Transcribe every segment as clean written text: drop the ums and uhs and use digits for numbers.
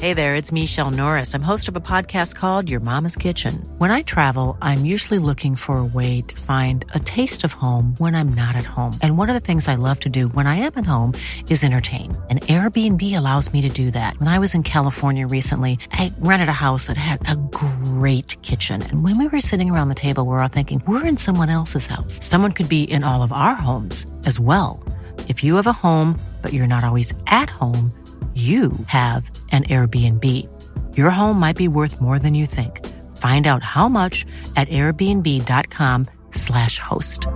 Hey there, it's Michelle Norris. I'm host of a podcast called Your Mama's Kitchen. When I travel, I'm usually looking for a way to find a taste of home when I'm not at home. And one of the things I love to do when I am at home is entertain. And Airbnb allows me to do that. When I was in California recently, I rented a house that had a great kitchen. And when we were sitting around the table, we were all thinking, we're in someone else's house. Someone could be in all of our homes as well. If you have a home, but you're not always at home, you have an Airbnb. Your home might be worth more than you think. Find out how much at airbnb.com/host.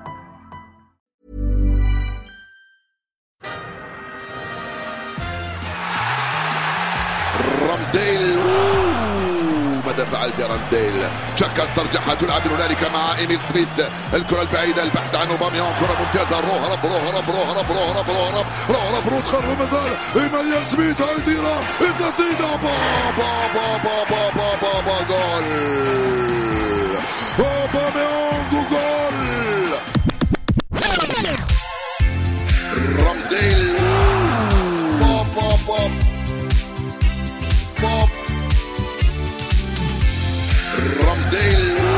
رامزديل ماذا فعلت يا رامزديل؟ تشاكا استرجعها تلعب هنالك مع إيميل سميث، الكرة البعيدة البحث عن أوباميانغ، كرة ممتازة، روهرب رود خلف مازال إيميل سميث هيديرها التسديدة با جول أوباميانغ جول رامزديل رامزديل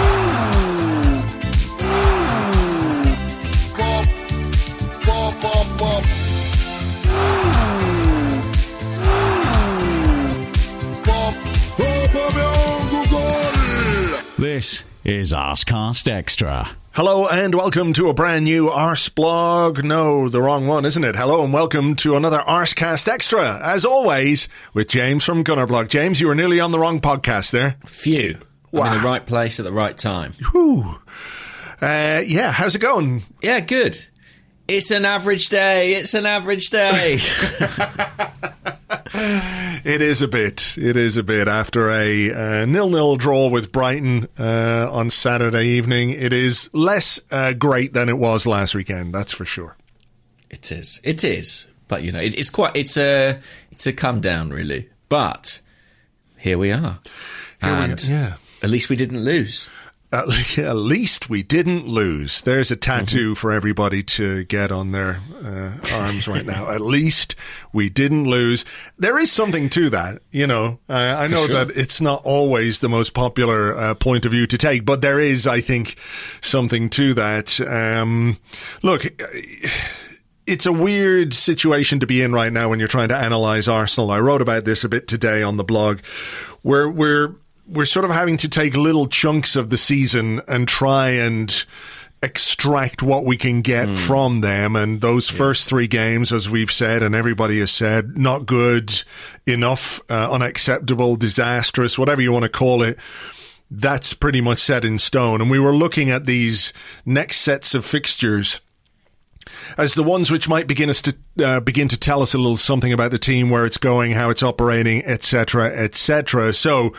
This is Arsecast Extra. Hello and welcome to a brand new Arseblog. No, the wrong one, isn't it? Hello and welcome to another Arsecast Extra. As always, with James from Gunnerblog. James, you were nearly on the wrong podcast there. Phew. Wow. I'm in the right place at the right time. Whew. Yeah, how's it going? Yeah, good. It's an average day. It is a bit. After a 0-0 draw with Brighton on Saturday evening. It is less great than it was last weekend, that's for sure. It is. But, you know, it's a come down, really. But here we are. Yeah. At least we didn't lose. At least we didn't lose. There's a tattoo for everybody to get on their arms right now. At least we didn't lose. There is something to that, you know. I know that it's not always the most popular point of view to take, but there is, I think, something to that. Look, it's a weird situation to be in right now when you're trying to analyse Arsenal. I wrote about this a bit today on the blog. We're sort of having to take little chunks of the season and try and extract what we can get from them. And those first three games, as we've said, and everybody has said, not good enough, unacceptable, disastrous, whatever you want to call it. That's pretty much set in stone. And we were looking at these next sets of fixtures as the ones which might begin to tell us a little something about the team, where it's going, how it's operating, etc., etc. So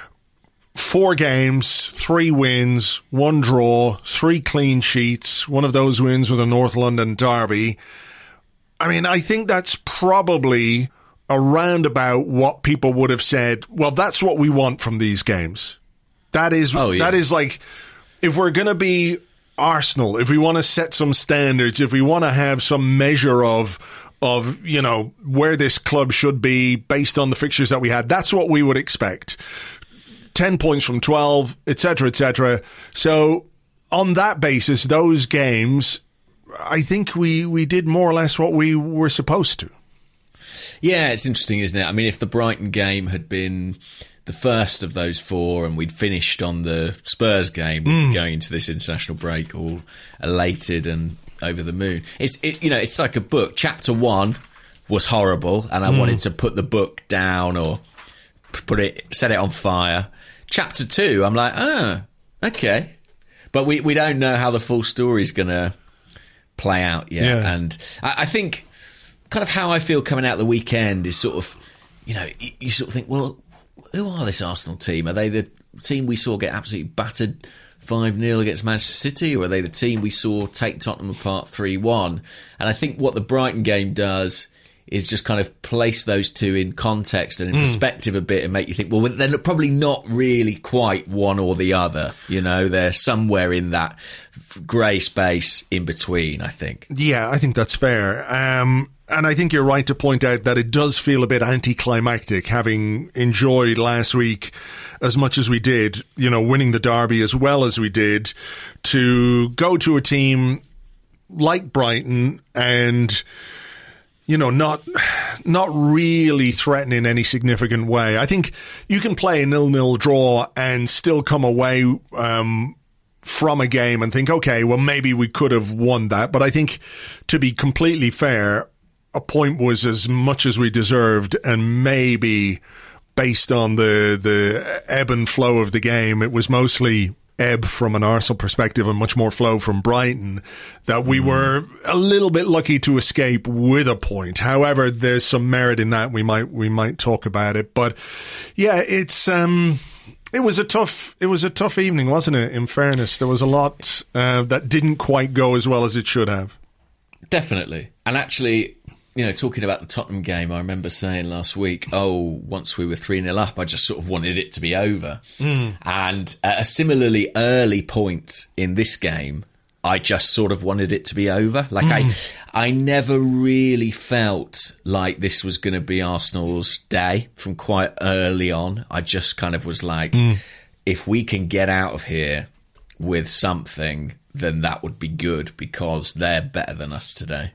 4 games, 3 wins, 1 draw, 3 clean sheets. One of those wins was a North London derby. I mean, I think that's probably around about what people would have said. Well, that's what we want from these games. That is like, if we're going to be Arsenal, if we want to set some standards, if we want to have some measure of, you know, where this club should be based on the fixtures that we had, that's what we would expect. 10 points from 12, etc., etc. So on that basis, those games, I think we did more or less what we were supposed to. Yeah, it's interesting, isn't it? I mean, if the Brighton game had been the first of those 4 and we'd finished on the Spurs game, we'd be going into this international break all elated and over the moon. It's like a book. Chapter 1 was horrible, and I wanted to put the book down or set it on fire. Chapter 2, I'm like, okay. But we don't know how the full story is going to play out yet. Yeah. And I think kind of how I feel coming out the weekend is sort of, you know, you sort of think, well, who are this Arsenal team? Are they the team we saw get absolutely battered 5-0 against Manchester City, or are they the team we saw take Tottenham apart 3-1? And I think what the Brighton game does is just kind of place those two in context and in perspective a bit and make you think, well, they're probably not really quite one or the other. You know, they're somewhere in that grey space in between, I think. Yeah, I think that's fair. And I think you're right to point out that it does feel a bit anticlimactic, having enjoyed last week as much as we did, you know, winning the derby as well as we did, to go to a team like Brighton and, you know, not really threaten in any significant way. I think you can play a 0-0 draw and still come away from a game and think, okay, well, maybe we could have won that. But I think, to be completely fair, a point was as much as we deserved, and maybe based on the ebb and flow of the game, it was mostly ebb from an Arsenal perspective and much more flow from Brighton, that we were a little bit lucky to escape with a point. However, there's some merit in that. We might talk about it, but yeah, it was a tough evening, wasn't it? In fairness, there was a lot that didn't quite go as well as it should have. Definitely. And actually, you know, talking about the Tottenham game, I remember saying last week, once we were 3-0 up, I just sort of wanted it to be over. And at a similarly early point in this game, I just sort of wanted it to be over. Like, I never really felt like this was going to be Arsenal's day from quite early on. I just kind of was like, if we can get out of here with something, then that would be good, because they're better than us today.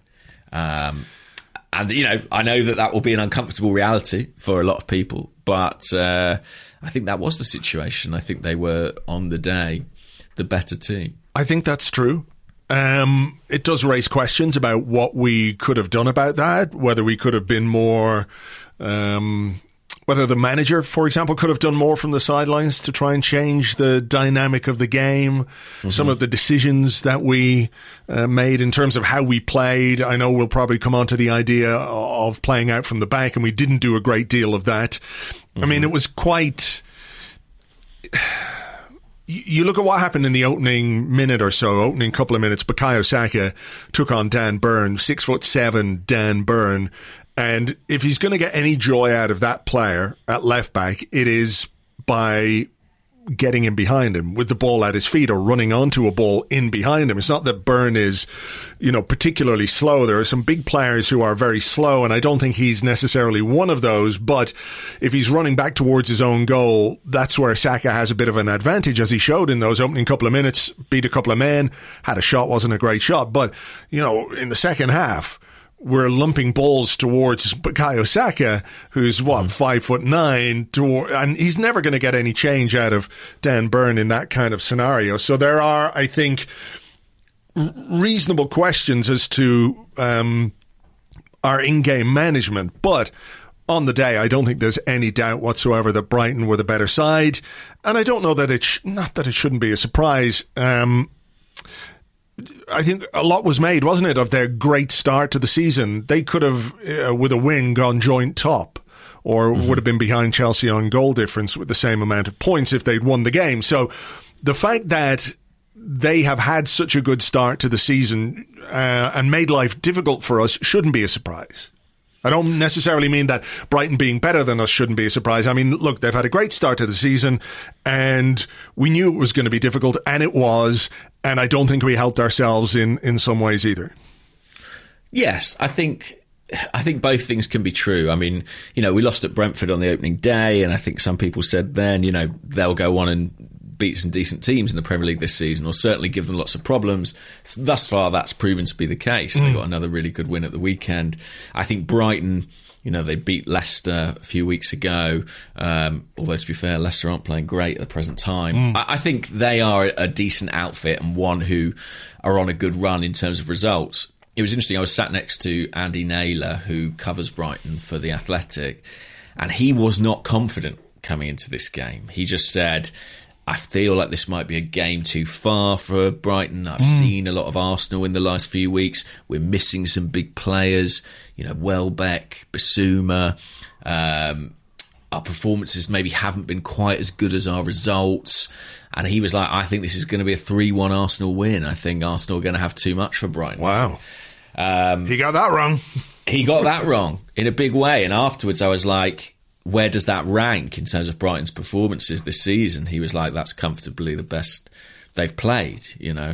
And, you know, I know that will be an uncomfortable reality for a lot of people, but I think that was the situation. I think they were, on the day, the better team. I think that's true. It does raise questions about what we could have done about that, whether we could have been more... whether the manager, for example, could have done more from the sidelines to try and change the dynamic of the game. Some of the decisions that we made in terms of how we played. I know we'll probably come on to the idea of playing out from the back, and we didn't do a great deal of that. I mean, it was quite... You look at what happened in the opening minute or so, opening couple of minutes. Bukayo Saka took on Dan Burn, 6'7" Dan Burn. And if he's going to get any joy out of that player at left back, it is by getting in behind him with the ball at his feet or running onto a ball in behind him. It's not that Burn is, you know, particularly slow. There are some big players who are very slow, and I don't think he's necessarily one of those. But if he's running back towards his own goal, that's where Saka has a bit of an advantage, as he showed in those opening couple of minutes. Beat a couple of men, had a shot, wasn't a great shot. But, you know, in the second half, we're lumping balls towards Bukayo Saka, who's 5'9", and he's never going to get any change out of Dan Burn in that kind of scenario. So there are, I think, reasonable questions as to our in-game management. But on the day, I don't think there's any doubt whatsoever that Brighton were the better side, and I don't know that not that it shouldn't be a surprise. I think a lot was made, wasn't it, of their great start to the season. They could have, with a win, gone joint top, or would have been behind Chelsea on goal difference with the same amount of points if they'd won the game. So the fact that they have had such a good start to the season and made life difficult for us shouldn't be a surprise. I don't necessarily mean that Brighton being better than us shouldn't be a surprise. I mean, look, they've had a great start to the season, and we knew it was going to be difficult, and it was, and I don't think we helped ourselves in some ways either. Yes, I think both things can be true. I mean, you know, we lost at Brentford on the opening day, and I think some people said then, you know, they'll go on and beat some decent teams in the Premier League this season, or certainly give them lots of problems. Thus far, that's proven to be the case. They got another really good win at the weekend. I think Brighton, you know, they beat Leicester a few weeks ago. Although, to be fair, Leicester aren't playing great at the present time. I think they are a decent outfit, and one who are on a good run in terms of results. It was interesting, I was sat next to Andy Naylor, who covers Brighton for The Athletic, and he was not confident coming into this game. He just said, I feel like this might be a game too far for Brighton. I've seen a lot of Arsenal in the last few weeks. We're missing some big players, you know, Welbeck, Bissouma. Our performances maybe haven't been quite as good as our results. And he was like, I think this is going to be a 3-1 Arsenal win. I think Arsenal are going to have too much for Brighton. Wow. He got that wrong. he got that wrong in a big way. And afterwards I was like, where does that rank in terms of Brighton's performances this season? He was like, that's comfortably the best they've played, you know.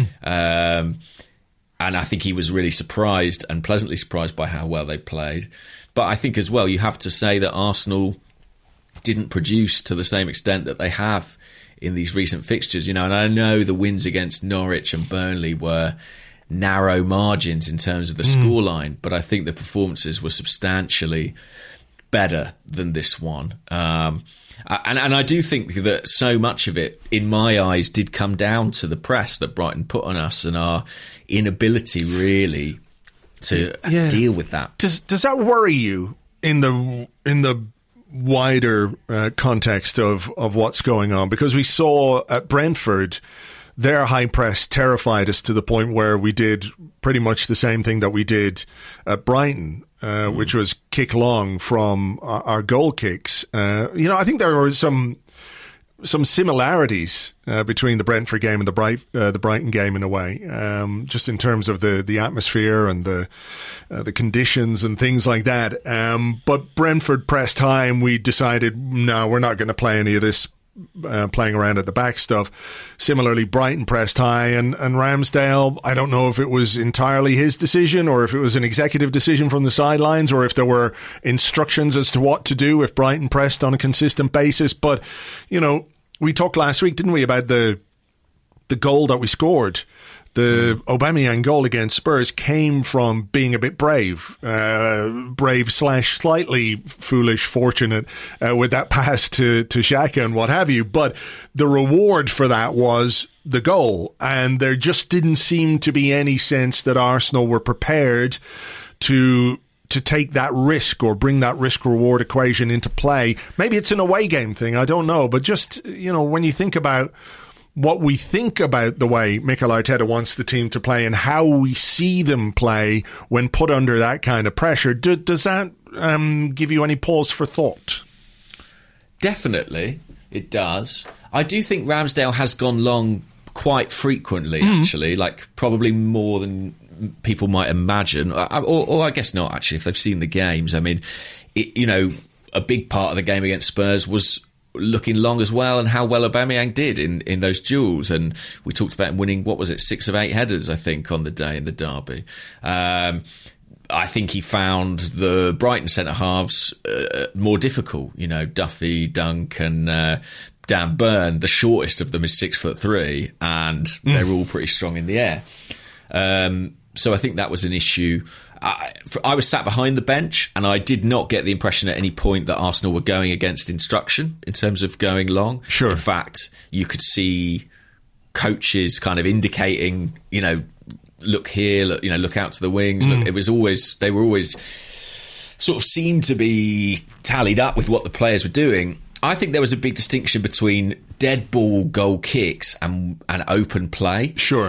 And I think he was really surprised and pleasantly surprised by how well they played. But I think as well, you have to say that Arsenal didn't produce to the same extent that they have in these recent fixtures, you know. And I know the wins against Norwich and Burnley were narrow margins in terms of the scoreline, but I think the performances were substantially better than this one. And I do think that so much of it, in my eyes, did come down to the press that Brighton put on us and our inability really to deal with that. Does that worry you in the wider context of what's going on? Because we saw at Brentford, their high press terrified us to the point where we did pretty much the same thing that we did at Brighton, which was kick long from our goal kicks. You know, I think there were some similarities between the Brentford game and the Brighton game in a way, just in terms of the atmosphere and the conditions and things like that. But Brentford pressed high, and we decided, no, we're not going to play any of this playing around at the back stuff. Similarly, Brighton pressed high, and Ramsdale, I don't know if it was entirely his decision or if it was an executive decision from the sidelines or if there were instructions as to what to do if Brighton pressed on a consistent basis. But, you know, we talked last week, didn't we, about the goal that we scored. The Aubameyang goal against Spurs came from being a bit brave / slightly foolish, fortunate with that pass to Xhaka and what have you. But the reward for that was the goal. And there just didn't seem to be any sense that Arsenal were prepared to take that risk or bring that risk-reward equation into play. Maybe it's an away game thing, I don't know. But just, you know, when you think about what we think about the way Mikel Arteta wants the team to play and how we see them play when put under that kind of pressure, does that give you any pause for thought? Definitely, it does. I do think Ramsdale has gone long quite frequently, actually, like probably more than people might imagine. Or I guess not, actually, if they've seen the games. I mean, you know, a big part of the game against Spurs was looking long as well, and how well Aubameyang did in those duels. And we talked about him winning, 6 of 8 headers, I think, on the day in the derby. I think he found the Brighton centre-halves more difficult. You know, Duffy, Dunk and Dan Burn, the shortest of them is 6'3", and they're all pretty strong in the air. So I think that was an issue. I was sat behind the bench, and I did not get the impression at any point that Arsenal were going against instruction in terms of going long. Sure. In fact, you could see coaches kind of indicating, you know, look here, look out to the wings. Look, they were always sort of seemed to be tallied up with what the players were doing. I think there was a big distinction between dead ball goal kicks and open play. Sure.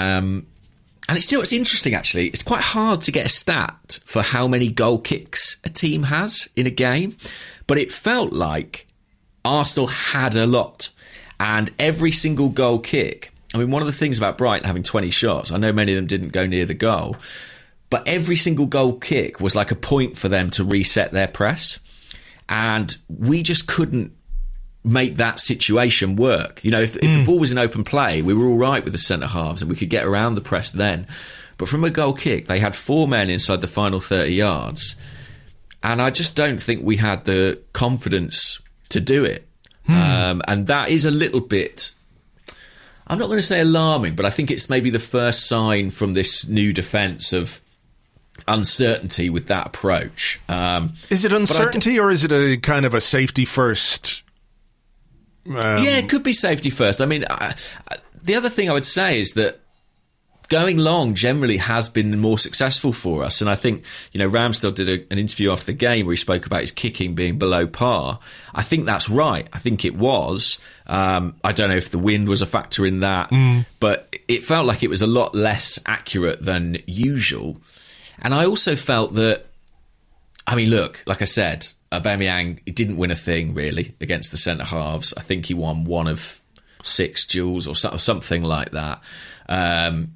And it's interesting, actually. It's quite hard to get a stat for how many goal kicks a team has in a game. But it felt like Arsenal had a lot. And every single goal kick, I mean, one of the things about Brighton having 20 shots, I know many of them didn't go near the goal, but every single goal kick was like a point for them to reset their press. And we just couldn't make that situation work. You know, if the ball was in open play, we were all right with the centre-halves and we could get around the press then. But from a goal kick, they had 4 men inside the final 30 yards. And I just don't think we had the confidence to do it. And that is a little bit, I'm not going to say alarming, but I think it's maybe the first sign from this new defence of uncertainty with that approach. Is it uncertainty or is it a kind of a safety first? Yeah, it could be safety first. I mean, the other thing I would say is that going long generally has been more successful for us. And I think, you know, Ramsdale did an interview after the game where he spoke about his kicking being below par. I think that's right. I think it was. I don't know if the wind was a factor in that, but it felt like it was a lot less accurate than usual. And I also felt that, I mean, look, like I said, Aubameyang didn't win a thing, really, against the centre-halves. I think he won 1 of 6 duels or something like that.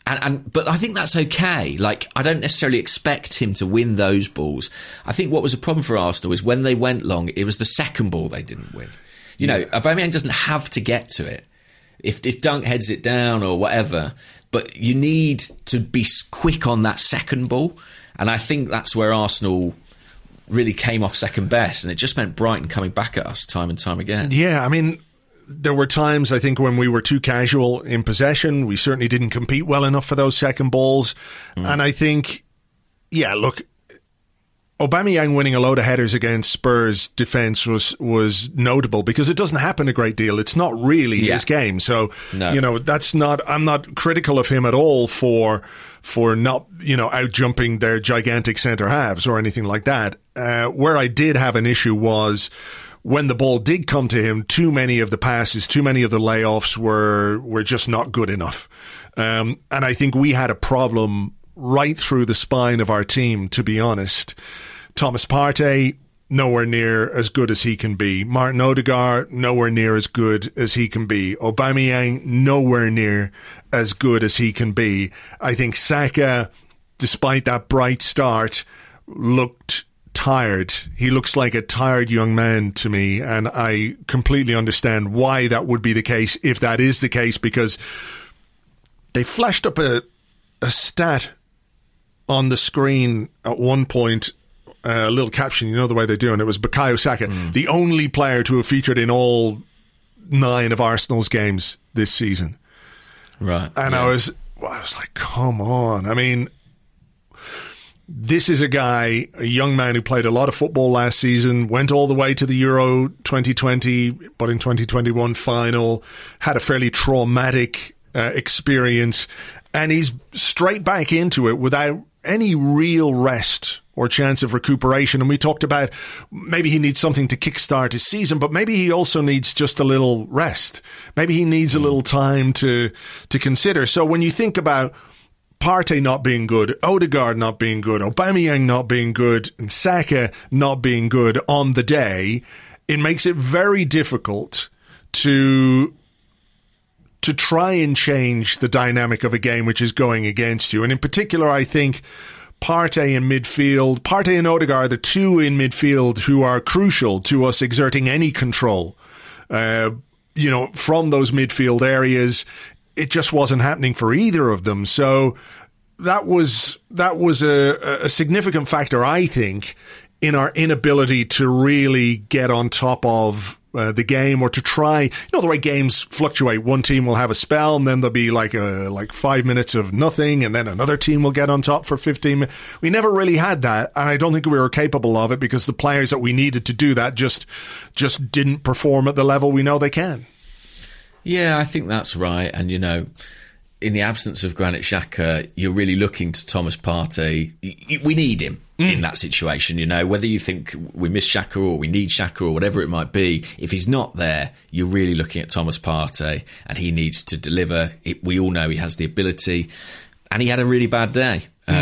But I think that's okay. Like, I don't necessarily expect him to win those balls. I think what was a problem for Arsenal is when they went long, it was the second ball they didn't win. You know, Aubameyang doesn't have to get to it. If Dunk heads it down or whatever, but you need to be quick on that second ball. And I think that's where Arsenal really came off second best. And it just meant Brighton coming back at us time and time again. Yeah, I mean, there were times, I think, when we were too casual in possession. We certainly didn't compete well enough for those second balls. And I think, look, Aubameyang winning a load of headers against Spurs' defence was notable because it doesn't happen a great deal. It's not really his game. So, that's not, I'm not critical of him at all for not, out jumping their gigantic centre halves or anything like that. Where I did have an issue was when the ball did come to him, too many of the passes, too many of the layoffs were just not good enough. And I think we had a problem right through the spine of our team, to be honest. Thomas Partey, nowhere near as good as he can be. Martin Odegaard, nowhere near as good as he can be. Aubameyang, nowhere near as good as he can be. I think Saka, despite that bright start, looked tired. He looks like a tired young man to me, and I completely understand why that would be the case, if that is the case, because they flashed up a stat on the screen at one point, a little caption, the way they do, and it was Bukayo Saka, the only player to have featured in all 9 of Arsenal's games this season. Right. And I was like, come on. I mean, this is a young man who played a lot of football last season, went all the way to the Euro 2020, but in 2021 final, had a fairly traumatic experience, and he's straight back into it without any real rest or chance of recuperation. And we talked about maybe he needs something to kickstart his season, but maybe he also needs just a little rest. Maybe he needs a little time to consider. So when you think about Partey not being good, Odegaard not being good, Aubameyang not being good, and Saka not being good on the day, it makes it very difficult to try and change the dynamic of a game which is going against you. And in particular, I think Partey in midfield, Partey and Odegaard are the two in midfield who are crucial to us exerting any control, from those midfield areas. It just wasn't happening for either of them. So that was a significant factor, I think, in our inability to really get on top of the game, or to try, the way games fluctuate. One team will have a spell, and then there'll be like 5 minutes of nothing, and then another team will get on top for 15 minutes. We never really had that, and I don't think we were capable of it because the players that we needed to do that just didn't perform at the level we know they can. Yeah, I think that's right. And, in the absence of Granit Xhaka, you're really looking to Thomas Partey. We need him in that situation, whether you think we miss Xhaka or we need Xhaka or whatever it might be. If he's not there, you're really looking at Thomas Partey, and he needs to deliver. We all know he has the ability, and he had a really bad day.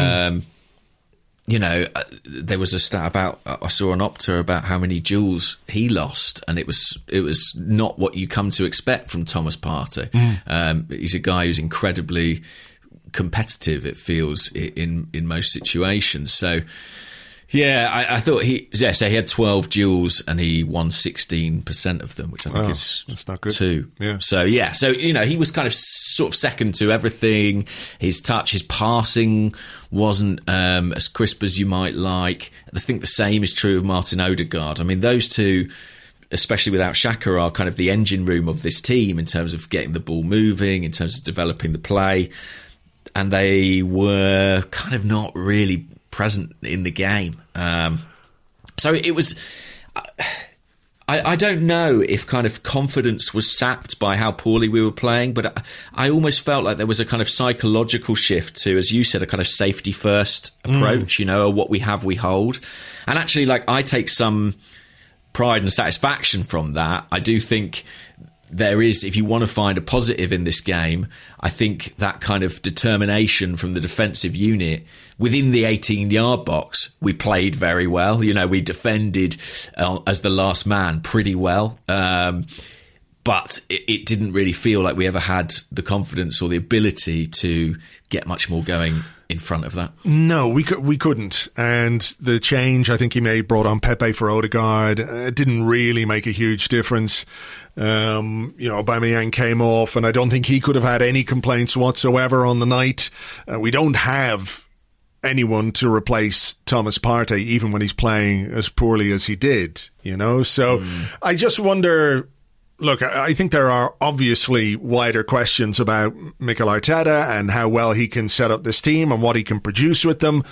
There was a stat I saw on Opta about how many duels he lost, and it was not what you come to expect from Thomas Partey. He's a guy who's incredibly competitive, it feels, in most situations. So, yeah, I thought he had 12 duels and he won 16% of them, which I think that's not good. 2. Yeah. So he was kind of sort of second to everything. His touch, his passing wasn't as crisp as you might like. I think the same is true of Martin Odegaard. I mean, those two, especially without Xhaka, are kind of the engine room of this team in terms of getting the ball moving, in terms of developing the play. And they were kind of not really present in the game. So it was... I don't know if kind of confidence was sapped by how poorly we were playing, but I almost felt like there was a kind of psychological shift to, as you said, a kind of safety-first approach, what we have, we hold. And actually, I take some pride and satisfaction from that. I do think there is, if you want to find a positive in this game, I think that kind of determination from the defensive unit within the 18-yard box, we played very well. We defended as the last man pretty well. but it didn't really feel like we ever had the confidence or the ability to get much more going in front of that. No, we couldn't. And the change I think he made, brought on Pepe for Odegaard, it didn't really make a huge difference. Aubameyang came off, and I don't think he could have had any complaints whatsoever on the night. We don't have anyone to replace Thomas Partey, even when he's playing as poorly as he did, So I just wonder... Look, I think there are obviously wider questions about Mikel Arteta and how well he can set up this team and what he can produce with them.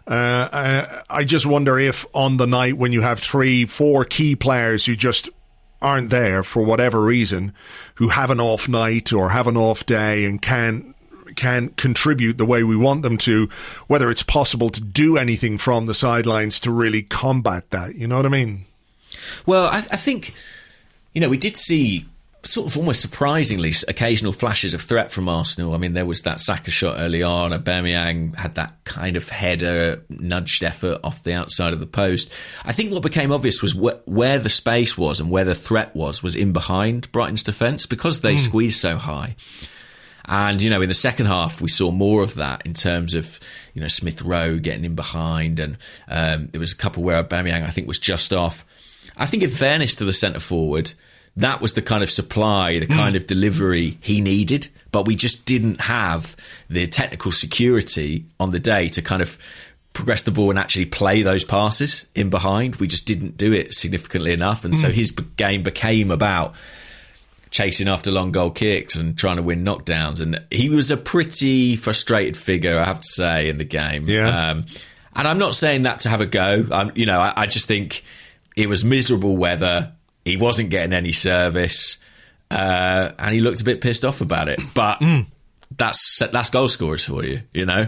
I just wonder if on the night when you have 3-4 key players who just aren't there for whatever reason, who have an off night or have an off day and can't contribute the way we want them to, whether it's possible to do anything from the sidelines to really combat that. You know what I mean? Well, I think... we did see sort of almost surprisingly occasional flashes of threat from Arsenal. I mean, there was that Saka shot early on. Aubameyang had that kind of header, nudged effort off the outside of the post. I think what became obvious was where the space was and where the threat was in behind Brighton's defence, because they squeezed so high. And, in the second half, we saw more of that in terms of, Smith Rowe getting in behind. And there was a couple where Aubameyang, I think, was just off. I think in fairness to the centre-forward, that was the kind of supply, the kind of delivery he needed, but we just didn't have the technical security on the day to kind of progress the ball and actually play those passes in behind. We just didn't do it significantly enough, and so his game became about chasing after long goal kicks and trying to win knockdowns, and he was a pretty frustrated figure, I have to say, in the game. Yeah. And I'm not saying that to have a go. I just think... it was miserable weather. He wasn't getting any service, and he looked a bit pissed off about it. But that's goal scorers for you, Yeah.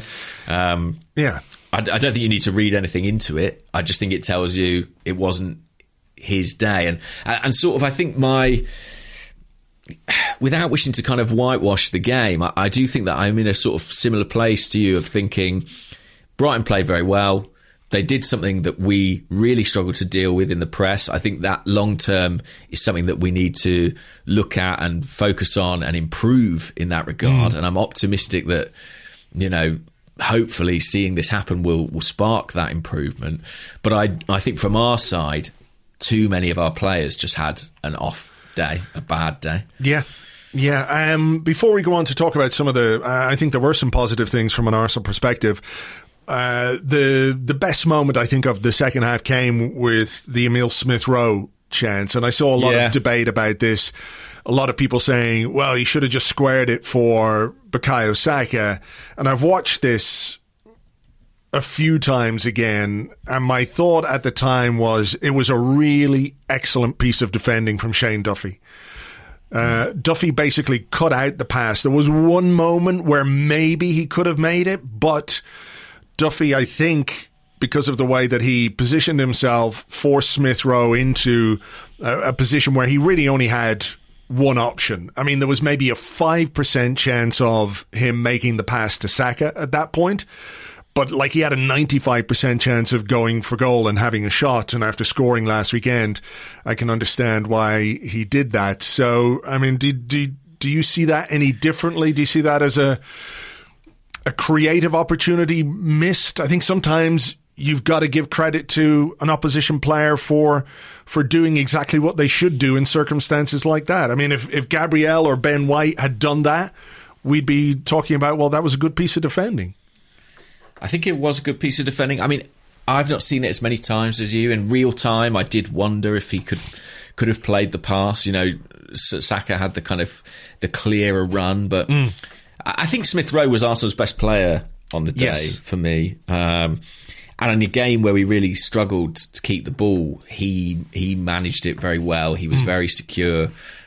I don't think you need to read anything into it. I just think it tells you it wasn't his day, and sort of I think without wishing to kind of whitewash the game, I do think that I'm in a sort of similar place to you of thinking Brighton played very well. They did something that we really struggled to deal with in the press. I think that long term is something that we need to look at and focus on and improve in that regard. And I'm optimistic that, hopefully seeing this happen will spark that improvement. But I think from our side, too many of our players just had an off day, a bad day. Yeah. Yeah. Before we go on to talk about some of I think there were some positive things from an Arsenal perspective. The best moment I think of the second half came with the Emile Smith Rowe chance, and I saw a lot of debate about this. A lot of people saying, well, he should have just squared it for Bukayo Saka, and I've watched this a few times again, and my thought at the time was it was a really excellent piece of defending from Shane Duffy. Duffy basically cut out the pass. There was one moment where maybe he could have made it, but Duffy, I think, because of the way that he positioned himself, forced Smith Rowe into a position where he really only had one option. I mean, there was maybe a 5% chance of him making the pass to Saka at that point, but he had a 95% chance of going for goal and having a shot. And after scoring last weekend, I can understand why he did that. So, I mean, do you see that any differently? Do you see that as a creative opportunity missed? I think sometimes you've got to give credit to an opposition player for doing exactly what they should do in circumstances like that. I mean, if Gabriel or Ben White had done that, we'd be talking about, well, that was a good piece of defending. I think it was a good piece of defending. I mean, I've not seen it as many times as you. In real time, I did wonder if he could have played the pass. Saka had the clearer run, but I think Smith Rowe was Arsenal's best player on the day for me. And in a game where we really struggled to keep the ball, he managed it very well. He was very secure.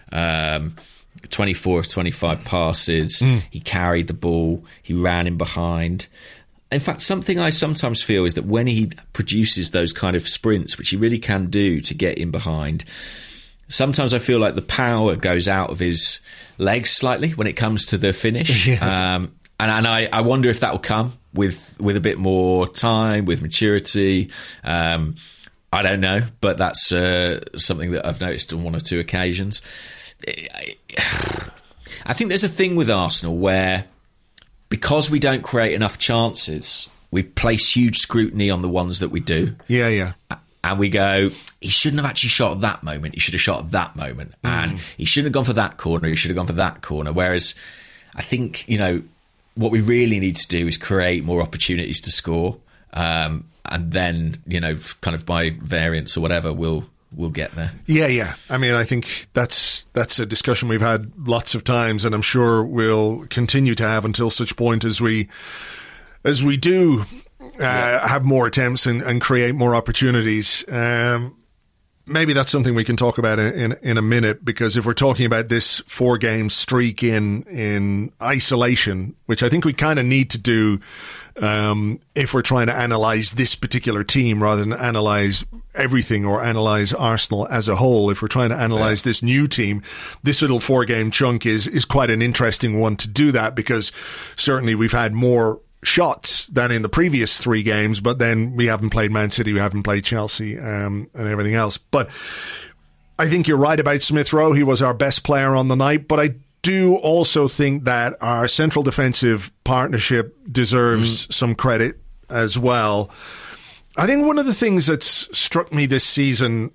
24 of 25 passes. He carried the ball. He ran in behind. In fact, something I sometimes feel is that when he produces those kind of sprints, which he really can do to get in behind, sometimes I feel like the power goes out of his legs slightly when it comes to the finish. And I wonder if that will come with a bit more time, with maturity. I don't know, but that's something that I've noticed on one or two occasions. I think there's a thing with Arsenal where, because we don't create enough chances, we place huge scrutiny on the ones that we do. Yeah. And we go, he shouldn't have actually shot at that moment. He should have shot at that moment. And he shouldn't have gone for that corner. He should have gone for that corner. Whereas I think, what we really need to do is create more opportunities to score. And then, kind of by variance or whatever, we'll get there. Yeah. I mean, I think that's a discussion we've had lots of times, and I'm sure we'll continue to have until such point as we do have more attempts and create more opportunities. Maybe that's something we can talk about in a minute, because if we're talking about this 4-game streak in isolation, which I think we kind of need to do if we're trying to analyse this particular team rather than analyse everything or analyse Arsenal as a whole. If we're trying to analyse this new team, this little 4-game chunk is quite an interesting one to do that, because certainly we've had more shots than in the previous 3 games, but then we haven't played Man City, we haven't played Chelsea, and everything else. But I think you're right about Smith Rowe. He was our best player on the night, but I do also think that our central defensive partnership deserves some credit as well. I think one of the things that's struck me this season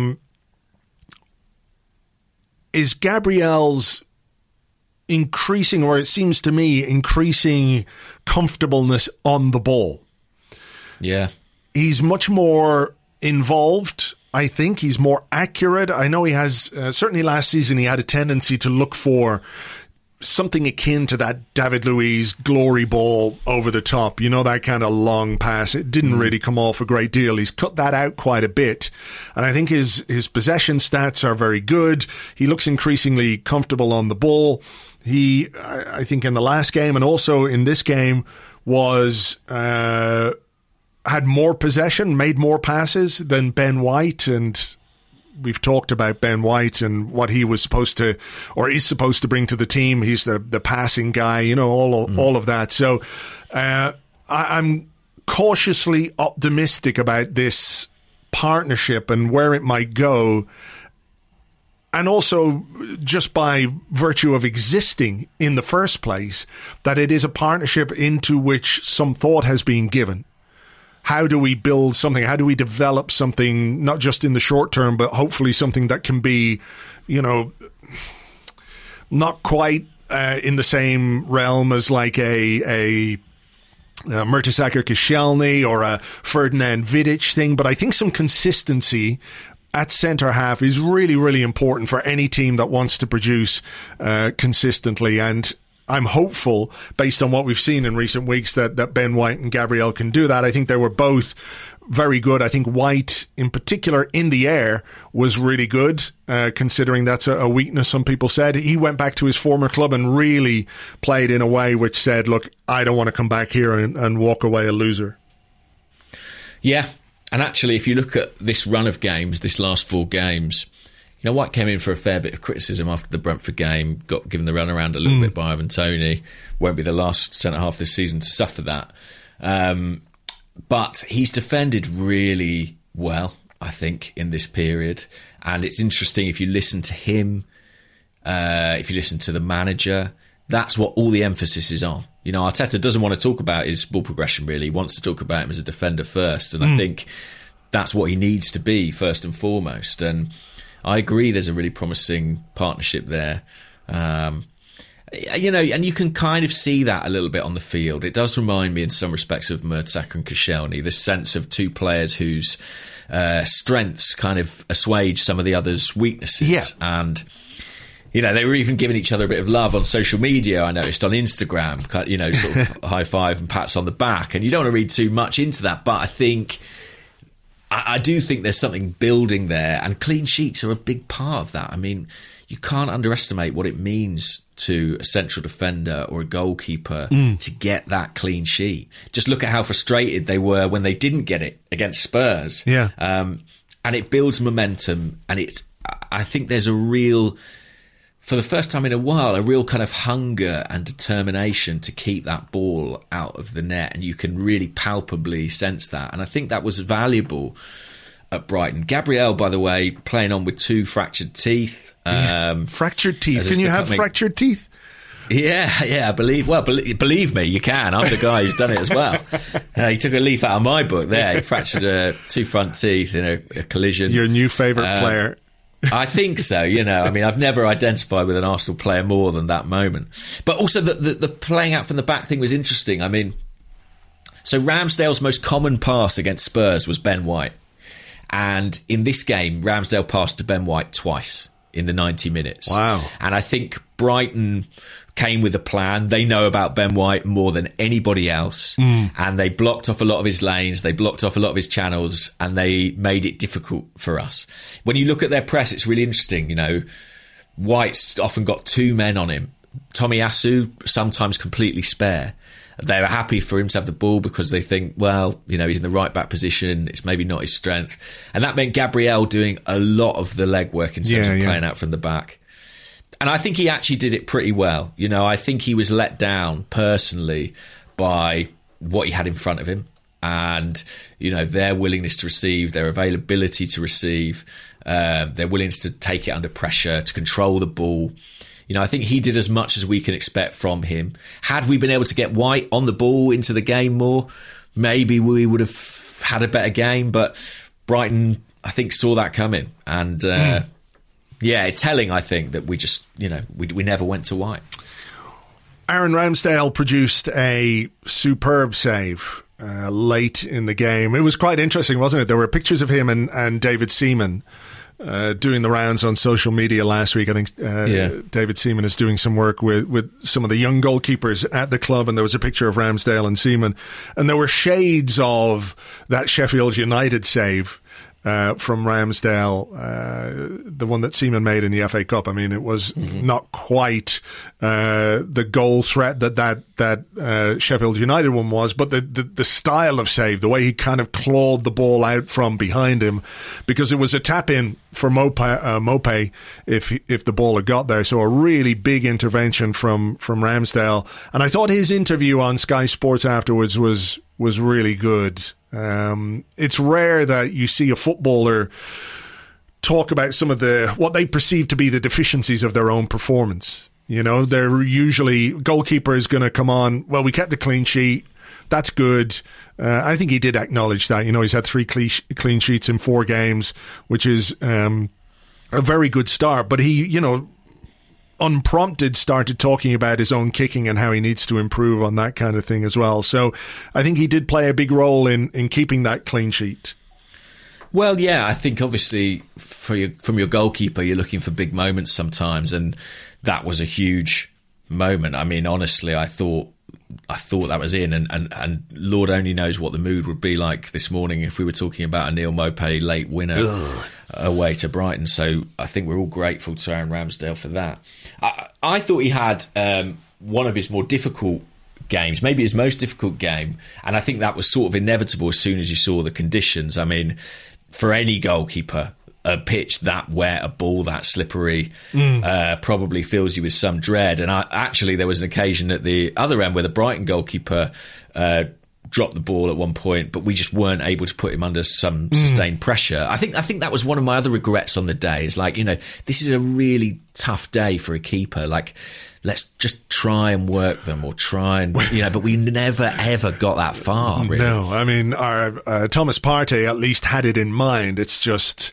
is Gabriel's increasing, or it seems to me, increasing comfortableness on the ball. Yeah. He's much more involved. I think he's more accurate. I know he has, certainly last season, he had a tendency to look for something akin to that David Luiz glory ball over the top, that kind of long pass. It didn't really come off a great deal. He's cut that out quite a bit. And I think his possession stats are very good. He looks increasingly comfortable on the ball. He, I think in the last game and also in this game, was had more possession, made more passes than Ben White, and we've talked about Ben White and what he was supposed to, or is supposed to bring to the team. He's the passing guy, all of that. So I'm cautiously optimistic about this partnership and where it might go. And also, just by virtue of existing in the first place, that it is a partnership into which some thought has been given. How do we build something? How do we develop something, not just in the short term, but hopefully something that can be, not quite in the same realm as like a Mertesacker Koscielny or a Ferdinand Vidic thing, but I think some consistency at centre half is really, really important for any team that wants to produce consistently. And I'm hopeful, based on what we've seen in recent weeks, that Ben White and Gabriel can do that. I think they were both very good. I think White, in particular, in the air, was really good, considering that's a weakness, some people said. He went back to his former club and really played in a way which said, look, I don't want to come back here and walk away a loser. Yeah. And actually, if you look at this run of games, this last 4 games, White came in for a fair bit of criticism after the Brentford game, got given the runaround a little bit by Ivan Toney. Won't be the last centre-half this season to suffer that. But he's defended really well, I think, in this period. And it's interesting, if you listen to him, if you listen to the manager, that's what all the emphasis is on. Arteta doesn't want to talk about his ball progression, really. He wants to talk about him as a defender first. And I think that's what he needs to be first and foremost. And I agree there's a really promising partnership there. And you can kind of see that a little bit on the field. It does remind me in some respects of Mertesacker and Koscielny, this sense of 2 players whose strengths kind of assuage some of the others' weaknesses. Yeah. And they were even giving each other a bit of love on social media, I noticed, on Instagram, sort of high five and pats on the back. And you don't want to read too much into that, but I do think there's something building there, and clean sheets are a big part of that. I mean, you can't underestimate what it means to a central defender or a goalkeeper to get that clean sheet. Just look at how frustrated they were when they didn't get it against Spurs. Yeah. And it builds momentum, and I think there's a real, for the first time in a while, a real kind of hunger and determination to keep that ball out of the net, and you can really palpably sense that. And I think that was valuable. at Brighton. Gabriel, by the way, playing on with 2 fractured teeth. Fractured teeth. Can you have fractured teeth? Yeah, believe me, you can. I'm the guy who's done it as well. He took a leaf out of my book there. He fractured 2 front teeth in a collision. Your new favourite player. I think so, I mean, I've never identified with an Arsenal player more than that moment. But also the playing out from the back thing was interesting. I mean, so Ramsdale's most common pass against Spurs was Ben White. And in this game, Ramsdale passed to Ben White twice in the 90 minutes. Wow. And I think Brighton came with a plan. They know about Ben White more than anybody else. And they blocked off a lot of his lanes. They blocked off a lot of his channels, and they made it difficult for us. When you look at their press, it's really interesting. White's often got 2 men on him. Tomiyasu, sometimes completely spare. They were happy for him to have the ball because they think, well, he's in the right back position. It's maybe not his strength. And that meant Gabriel doing a lot of the legwork in terms of playing out from the back. And I think he actually did it pretty well. I think he was let down personally by what he had in front of him. And, their willingness to receive, their availability to receive, their willingness to take it under pressure, to control the ball. I think he did as much as we can expect from him. Had we been able to get White on the ball into the game more, maybe we would have had a better game. But Brighton, I think, saw that coming. And, telling, I think, that we just, we never went to White. Aaron Ramsdale produced a superb save late in the game. It was quite interesting, wasn't it? There were pictures of him and David Seaman doing the rounds on social media last week. I think David Seaman is doing some work with some of the young goalkeepers at the club, and there was a picture of Ramsdale and Seaman, and there were shades of that Sheffield United save from Ramsdale, the one that Seaman made in the FA Cup. I mean, it was not quite the goal threat that Sheffield United one was, but the style of save, the way he kind of clawed the ball out from behind him, because it was a tap in for Mopé if the ball had got there. So a really big intervention from Ramsdale, and I thought his interview on Sky Sports afterwards was really good. It's rare that you see a footballer talk about some of what they perceive to be the deficiencies of their own performance. They're usually, goalkeeper is going to come on, well, we kept the clean sheet, that's good. I think he did acknowledge that. He's had 3 clean sheets in 4 games, which is a very good start. But he, unprompted, started talking about his own kicking and how he needs to improve on that kind of thing as well. So I think he did play a big role in keeping that clean sheet. Well, yeah, I think obviously from your goalkeeper, you're looking for big moments sometimes, and that was a huge moment. I mean, honestly, I thought that was in, and Lord only knows what the mood would be like this morning if we were talking about a Neal Maupay late winner away to Brighton. So I think we're all grateful to Aaron Ramsdale for that. I thought he had one of his more difficult games, maybe his most difficult game, and I think that was sort of inevitable as soon as you saw the conditions. I mean, for any goalkeeper, a pitch that wet, a ball that slippery, probably fills you with some dread. And actually, there was an occasion at the other end where the Brighton goalkeeper dropped the ball at one point, but we just weren't able to put him under some sustained pressure. I think that was one of my other regrets on the day. Is like, this is a really tough day for a keeper. Like, let's just try and work them, or try and, but we never ever got that far, really. No, I mean, our Thomas Partey at least had it in mind. It's just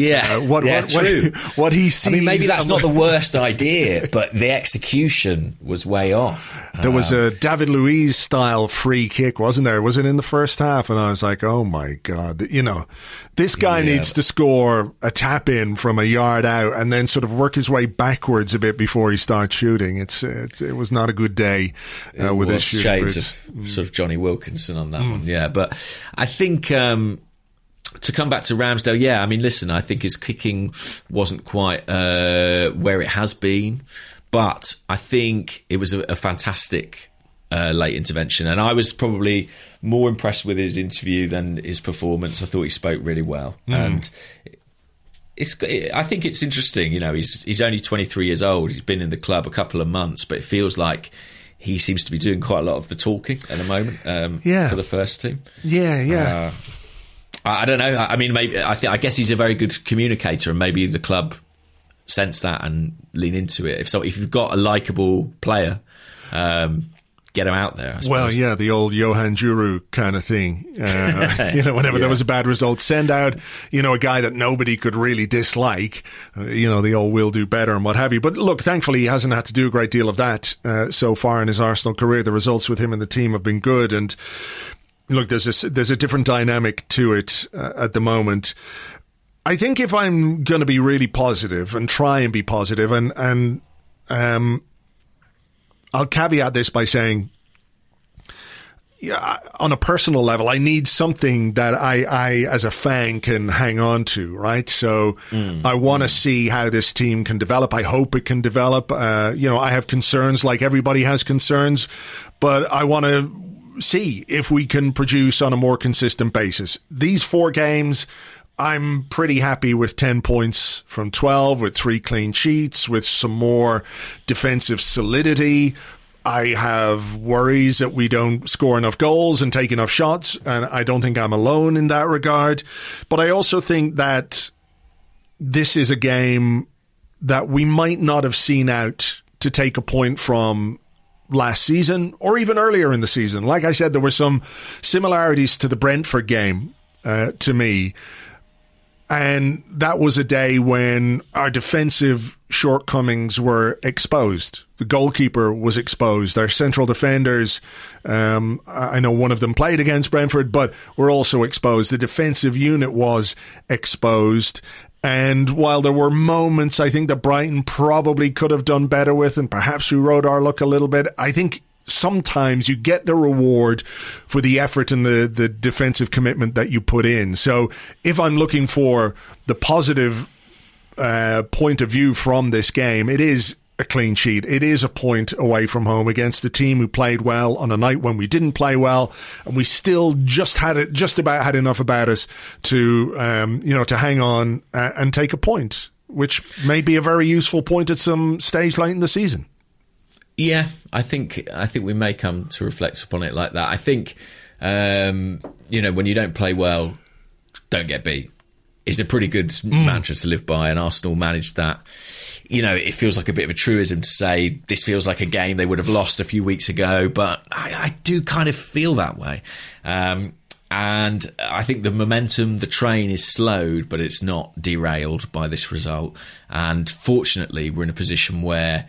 what he sees. I mean, maybe that's not the worst idea, but the execution was way off. There was a David Luiz style free kick, wasn't there? Was it in the first half? And I was like, oh my God, this guy needs to score a tap in from a yard out and then sort of work his way backwards a bit before he starts shooting. It was not a good day with his shooting. Shades of sort of Johnny Wilkinson on that one, yeah. But I think to come back to Ramsdale, I mean, listen, I think his kicking wasn't quite where it has been, but I think it was a fantastic late intervention, and I was probably more impressed with his interview than his performance. I thought he spoke really well, and I think it's interesting. He's only 23 years old. He's been in the club a couple of months, but it feels like he seems to be doing quite a lot of the talking at the moment for the first team. I don't know. I mean, maybe I guess he's a very good communicator, and maybe the club sense that and lean into it. If you've got a likeable player, get him out there. I suppose. Well, yeah, the old Johan Juru kind of thing. Whenever there was a bad result, send out, a guy that nobody could really dislike. The old will do better and what have you. But look, thankfully, he hasn't had to do a great deal of that so far in his Arsenal career. The results with him and the team have been good. And look, there's a different dynamic to it at the moment. I think if I'm going to be really positive and try and be positive, and I'll caveat this by saying, on a personal level, I need something that I as a fan can hang on to, right? So I want to see how this team can develop. I hope it can develop. I have concerns like everybody has concerns, but I want to see if we can produce on a more consistent basis. These 4 games, I'm pretty happy with 10 points from 12, with 3 clean sheets, with some more defensive solidity. I have worries that we don't score enough goals and take enough shots, and I don't think I'm alone in that regard. But I also think that this is a game that we might not have seen out to take a point from last season or even earlier in the season. Like I said, there were some similarities to the Brentford game to me. And that was a day when our defensive shortcomings were exposed. The goalkeeper was exposed. Our central defenders, I know one of them played against Brentford, but were also exposed. The defensive unit was exposed. And while there were moments I think that Brighton probably could have done better with, and perhaps we rode our luck a little bit, I think sometimes you get the reward for the effort and the defensive commitment that you put in. So if I'm looking for the positive point of view from this game, it is a clean sheet. It is a point away from home against a team who played well on a night when we didn't play well, and we still just about had enough about us to to hang on and take a point, which may be a very useful point at some stage late in the season. Yeah, I think we may come to reflect upon it like that. I think when you don't play well, don't get beat is a pretty good mantra to live by, and Arsenal managed that. It feels like a bit of a truism to say this feels like a game they would have lost a few weeks ago, but I do kind of feel that way. And I think the momentum, the train is slowed, but it's not derailed by this result. And fortunately, we're in a position where,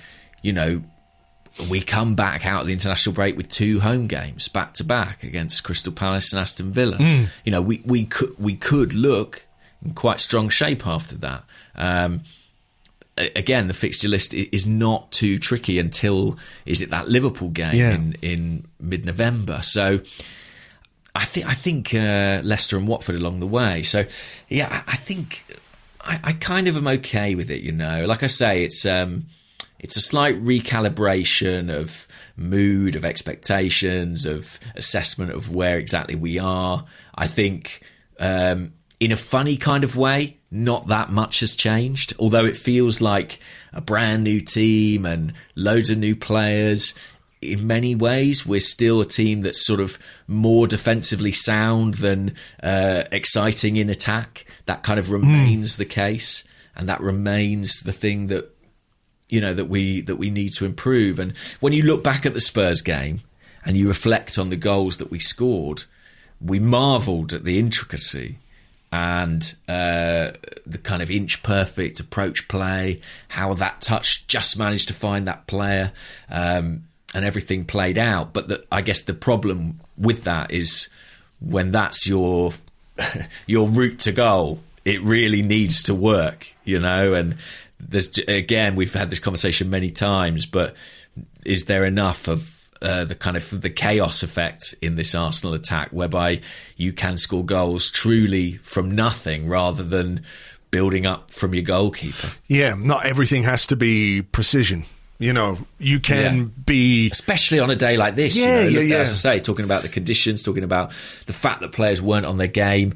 we come back out of the international break with 2 home games back to back against Crystal Palace and Aston Villa. We could look in quite strong shape after that. Again, the fixture list is not too tricky until that Liverpool game in mid-November. So I think Leicester and Watford along the way. So yeah, I think I kind of am okay with it. Like I say, it's a slight recalibration of mood, of expectations, of assessment of where exactly we are. I think in a funny kind of way, not that much has changed, although it feels like a brand new team and loads of new players. In many ways, we're still a team that's sort of more defensively sound than exciting in attack. That kind of remains the case, and that remains the thing that that we need to improve. And when you look back at the Spurs game and you reflect on the goals that we scored, we marvelled at the intricacy and the kind of inch-perfect approach play, how that touch just managed to find that player, and everything played out. But I guess the problem with that is when that's your route to goal, it really needs to work, and there's, again, we've had this conversation many times, but is there enough of the chaos effect in this Arsenal attack whereby you can score goals truly from nothing rather than building up from your goalkeeper? Yeah, not everything has to be precision. You can be... Especially on a day like this. As I say, talking about the conditions, talking about the fact that players weren't on their game,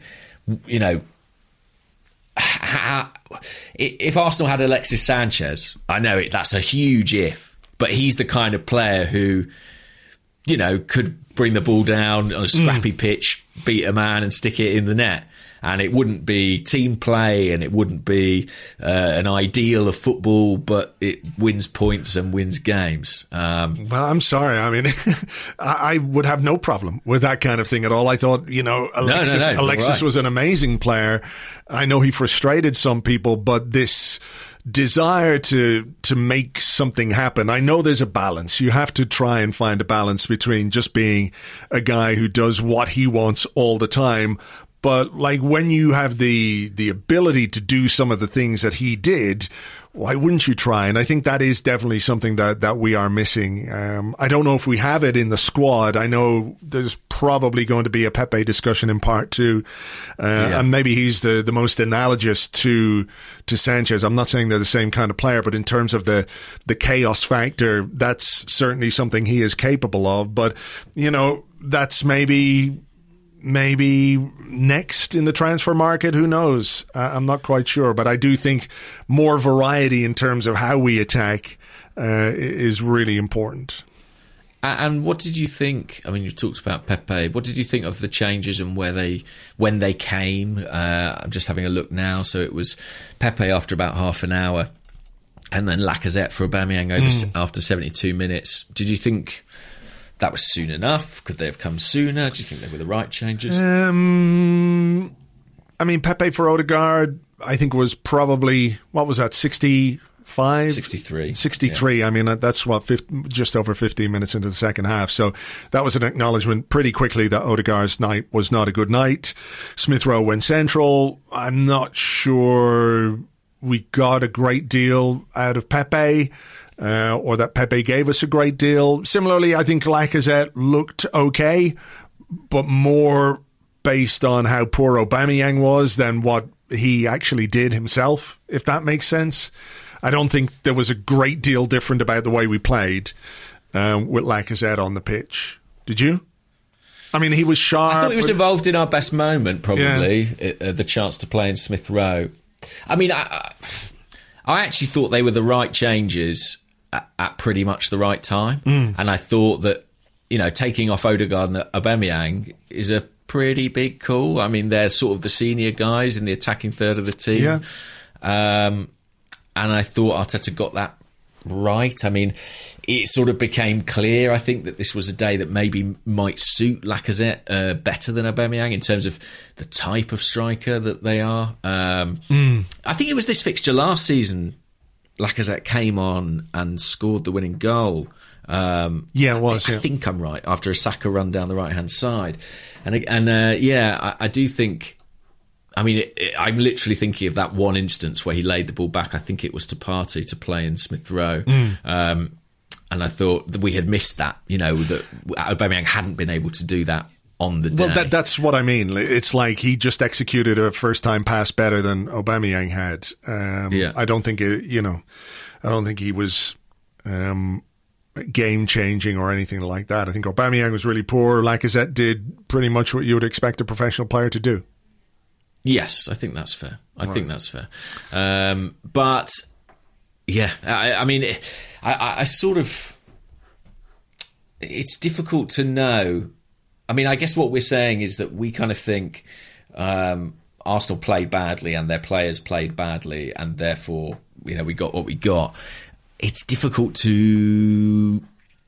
if Arsenal had Alexis Sanchez, I know that's a huge if, but he's the kind of player who, could bring the ball down on a scrappy pitch, beat a man and stick it in the net. And it wouldn't be team play, and it wouldn't be an ideal of football, but it wins points and wins games. Well, I'm sorry. I mean, I would have no problem with that kind of thing at all. I thought, Alexis was an amazing player. I know he frustrated some people, but this desire to make something happen. I know there's a balance. You have to try and find a balance between just being a guy who does what he wants all the time. But like when you have the ability to do some of the things that he did, why wouldn't you try? And I think that is definitely something that we are missing. I don't know if we have it in the squad. I know there's probably going to be a Pepe discussion in part 2. And maybe he's the most analogous to Sanchez. I'm not saying they're the same kind of player, but in terms of the chaos factor, that's certainly something he is capable of. But, that's maybe next in the transfer market, who knows? I'm not quite sure, but I do think more variety in terms of how we attack is really important. And what did you think? I mean, you talked about Pepe. What did you think of the changes and when they came? I'm just having a look now. So it was Pepe after about half an hour, and then Lacazette for Aubameyang after 72 minutes. Did you think that was soon enough? Could they have come sooner? Do you think they were the right changes? I mean, Pepe for Odegaard, I think was probably, what was that, 65? 63. 63. Yeah. I mean, that's just over 15 minutes into the second half. So that was an acknowledgement pretty quickly that Odegaard's night was not a good night. Smith Rowe went central. I'm not sure we got a great deal out of Pepe. Or that Pepe gave us a great deal. Similarly, I think Lacazette looked okay, but more based on how poor Aubameyang was than what he actually did himself, if that makes sense. I don't think there was a great deal different about the way we played with Lacazette on the pitch. Did you? I mean, he was sharp. I thought he was involved in our best moment, probably, the chance to play in Smith Rowe. I mean, I actually thought they were the right changes at pretty much the right time. And I thought that, taking off Odegaard and Aubameyang is a pretty big call. I mean, they're sort of the senior guys in the attacking third of the team. Yeah. And I thought Arteta got that right. I mean, it sort of became clear, I think, that this was a day that maybe might suit Lacazette better than Aubameyang in terms of the type of striker that they are. I think it was this fixture last season Lacazette came on and scored the winning goal. It was. I think I'm right, after a Saka run down the right-hand side. I do think... I mean, I'm literally thinking of that one instance where he laid the ball back. I think it was to Partey to play in Smith Rowe. And I thought that we had missed that, that Aubameyang hadn't been able to do that on the day. Well, that's what I mean. It's like he just executed a first-time pass better than Aubameyang had. I don't think I don't think he was game-changing or anything like that. I think Aubameyang was really poor. Lacazette did pretty much what you would expect a professional player to do. Yes, I think that's fair. I think that's fair. But yeah, I mean, I sort of, it's difficult to know. I mean, I guess what we're saying is that we kind of think Arsenal played badly and their players played badly, and therefore, we got what we got. It's difficult to...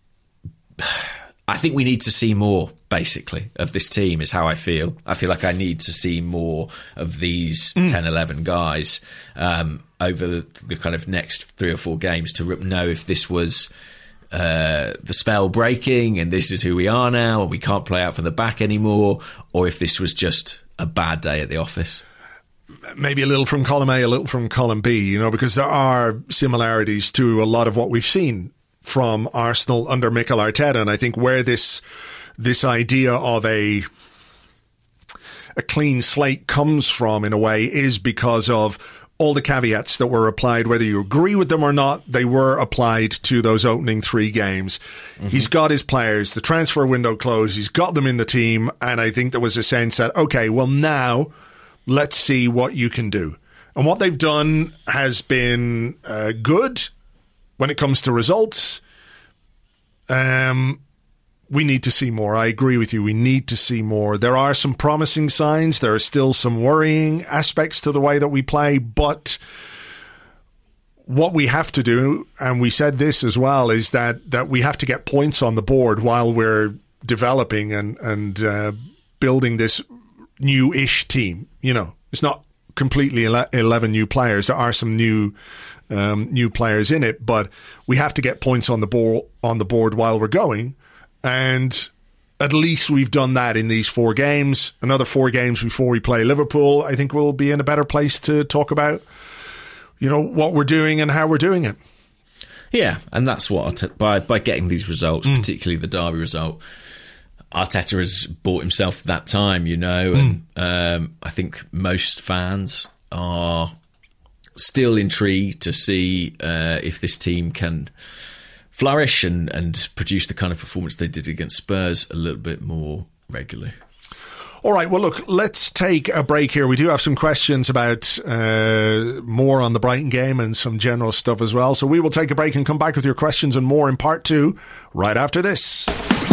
I think we need to see more, basically, of this team, is how I feel. I feel like I need to see more of these 10, 11 guys over the kind of next 3 or 4 games to know if this was the spell breaking and this is who we are now and we can't play out from the back anymore, or if this was just a bad day at the office. Maybe a little from column A, a little from column B, because there are similarities to a lot of what we've seen from Arsenal under Mikel Arteta. And I think where this idea of a clean slate comes from, in a way, is because of all the caveats that were applied, whether you agree with them or not, they were applied to those opening 3 games. He's got his players, the transfer window closed, he's got them in the team, and I think there was a sense that, okay, well now, let's see what you can do. And what they've done has been good when it comes to results. we need to see more. I agree with you. We need to see more. There are some promising signs. There are still some worrying aspects to the way that we play, but what we have to do, and we said this as well, is that we have to get points on the board while we're developing and building this new-ish team. You know, it's not completely 11 new players. There are some new players in it, but we have to get points on the board while we're going. And at least we've done that in these 4 games. Another 4 games before we play Liverpool, I think we'll be in a better place to talk about, you know, what we're doing and how we're doing it. Yeah, and that's what by getting these results, particularly the Derby result, Arteta has bought himself that time, you know, and I think most fans are still intrigued to see if this team can flourish and produce the kind of performance they did against Spurs a little bit more regularly. All right, well, look, let's take a break here. We do have some questions about more on the Brighton game and some general stuff as well. So we will take a break and come back with your questions and more in part 2 right after this.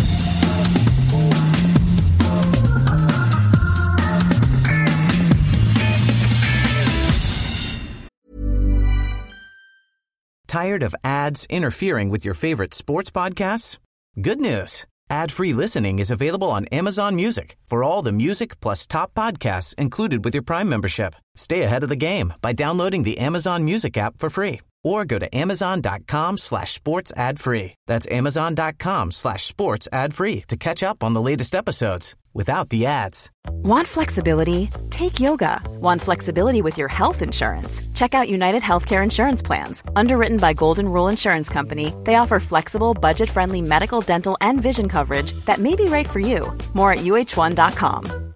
Tired of ads interfering with your favorite sports podcasts? Good news. Ad-free listening is available on Amazon Music for all the music plus top podcasts included with your Prime membership. Stay ahead of the game by downloading the Amazon Music app for free or go to amazon.com/sports ad free. That's amazon.com/sports ad free to catch up on the latest episodes without the ads. Want flexibility? Take yoga. Want flexibility with your health insurance? Check out United Healthcare Insurance Plans. Underwritten by Golden Rule Insurance Company, they offer flexible, budget-friendly medical, dental, and vision coverage that may be right for you. More at uh1.com.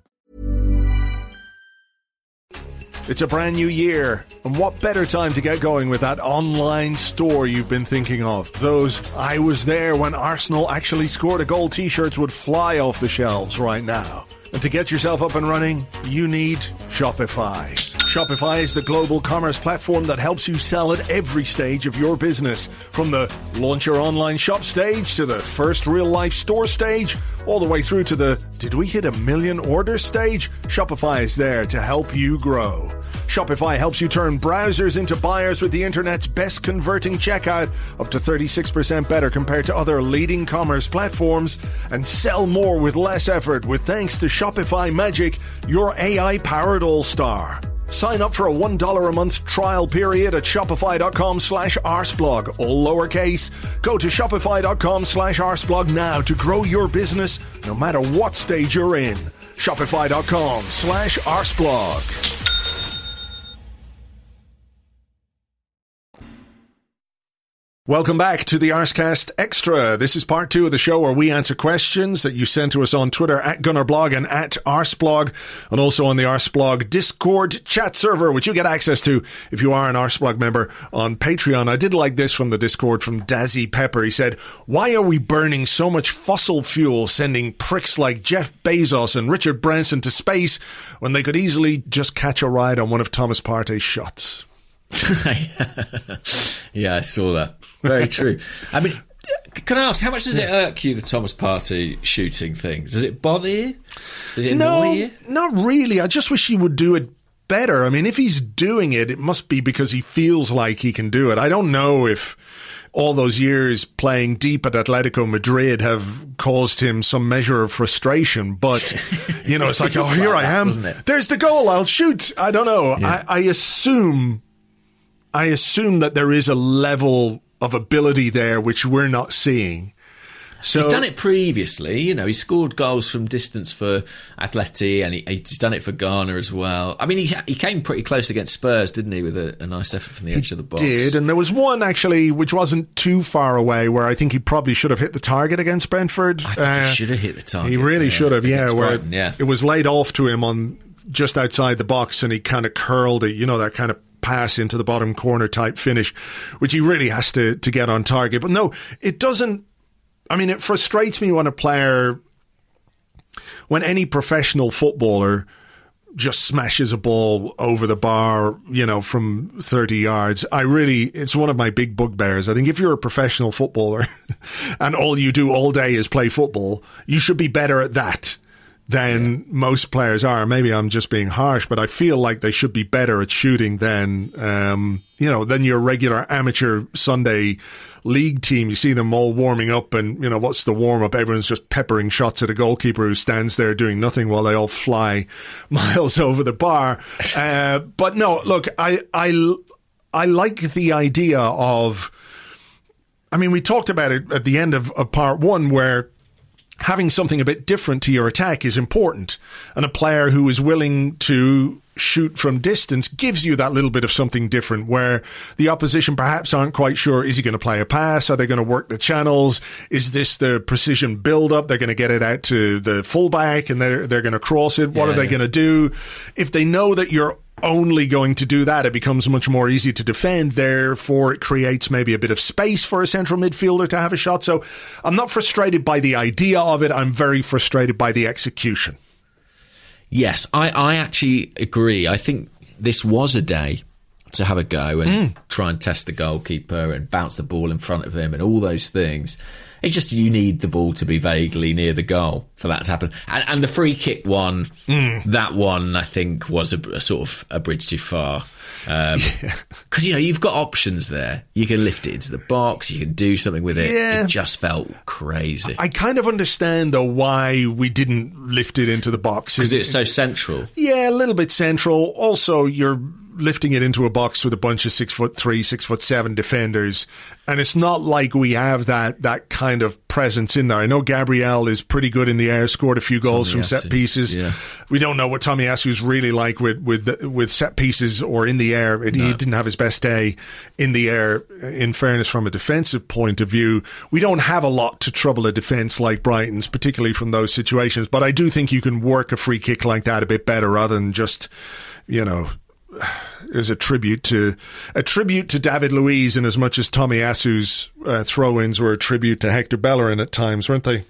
It's a brand new year, and what better time to get going with that online store you've been thinking of? Those "I was there when Arsenal actually scored a goal" t-shirts would fly off the shelves right now. And to get yourself up and running, you need Shopify. Shopify is the global commerce platform that helps you sell at every stage of your business. From the launch your online shop stage to the first real-life store stage, all the way through to the "did we hit 1 million orders" stage, Shopify is there to help you grow. Shopify helps you turn browsers into buyers with the internet's best converting checkout, up to 36% better compared to other leading commerce platforms, and sell more with less effort with thanks to Shopify Magic, your AI-powered all-star. Sign up for a $1 a month trial period at shopify.com/arsblog, all lowercase. Go to shopify.com/arsblog now to grow your business no matter what stage you're in. Shopify.com/arsblog. Welcome back to the Arscast Extra. This is part 2 of the show where we answer questions that you send to us on Twitter at GunnerBlog and at Arsblog, and also on the Arsblog Discord chat server, which you get access to if you are an Arsblog member on Patreon. I did like this from the Discord from Dazzy Pepper. He said, "Why are we burning so much fossil fuel, sending pricks like Jeff Bezos and Richard Branson to space when they could easily just catch a ride on one of Thomas Partey's shots?" Yeah, I saw that. Very true. I mean, can I ask, how much does it irk you, the Thomas Partey shooting thing? Does it bother you? Does it annoy you? Not really. I just wish he would do it better. I mean, if he's doing it, it must be because he feels like he can do it. I don't know if all those years playing deep at Atletico Madrid have caused him some measure of frustration, but, you know, it's like, oh, here I am. There's the goal. I'll shoot. I don't know. Yeah. I assume that there is a level of ability there which we're not seeing. So, he's done it previously, you know. He scored goals from distance for Atleti, and he's done it for Ghana as well. I mean, he came pretty close against Spurs, didn't he, with a nice effort from the edge of the box. He did, and there was one actually which wasn't too far away where I think he probably should have hit the target against Brentford. I think he should have hit the target. He really should have, where Brighton, it was laid off to him on just outside the box, and he kind of curled it, you know, that kind of pass into the bottom corner type finish, which he really has to get on target. But no, it doesn't. I mean, it frustrates me when any professional footballer just smashes a ball over the bar, from 30 yards. It's one of my big bugbears. I think if you're a professional footballer and all you do all day is play football, you should be better at that than most players are. Maybe I'm just being harsh, but I feel like they should be better at shooting than your regular amateur Sunday league team. You see them all warming up and, what's the warm up? Everyone's just peppering shots at a goalkeeper who stands there doing nothing while they all fly miles over the bar. But no, look, I like the idea of, we talked about it at the end of part one, where having something a bit different to your attack is important. And a player who is willing to shoot from distance gives you that little bit of something different, where the opposition perhaps aren't quite sure, is he going to play a pass? Are they going to work the channels? Is this the precision build-up? They're going to get it out to the fullback and they're going to cross it. What are they going to do? If they know that you're only going to do that, it becomes much more easy to defend. Therefore, it creates maybe a bit of space for a central midfielder to have a shot. So I'm not frustrated by the idea of it. I'm very frustrated by the execution. Yes, I actually agree. I think this was a day to have a go and try and test the goalkeeper and bounce the ball in front of him and all those things. It's just you need the ball to be vaguely near the goal for that to happen. And the free kick one, that one, I think, was a sort of a bridge too far. Because, you've got options there. You can lift it into the box. You can do something with it. Yeah. It just felt crazy. I kind of understand, though, why we didn't lift it into the box. Because it's so central. Yeah, a little bit central. Also, you're lifting it into a box with a bunch of 6'3", 6'7" defenders. And it's not like we have that kind of presence in there. I know Gabriel is pretty good in the air, scored a few goals from set pieces. Yeah. We don't know what Tomiyasu's really like with set pieces or in the air. He didn't have his best day in the air, in fairness, from a defensive point of view. We don't have a lot to trouble a defence like Brighton's, particularly from those situations. But I do think you can work a free kick like that a bit better rather than just, as a tribute to David Luiz, in as much as Tomiyasu's throw-ins were a tribute to Hector Bellerin at times, weren't they?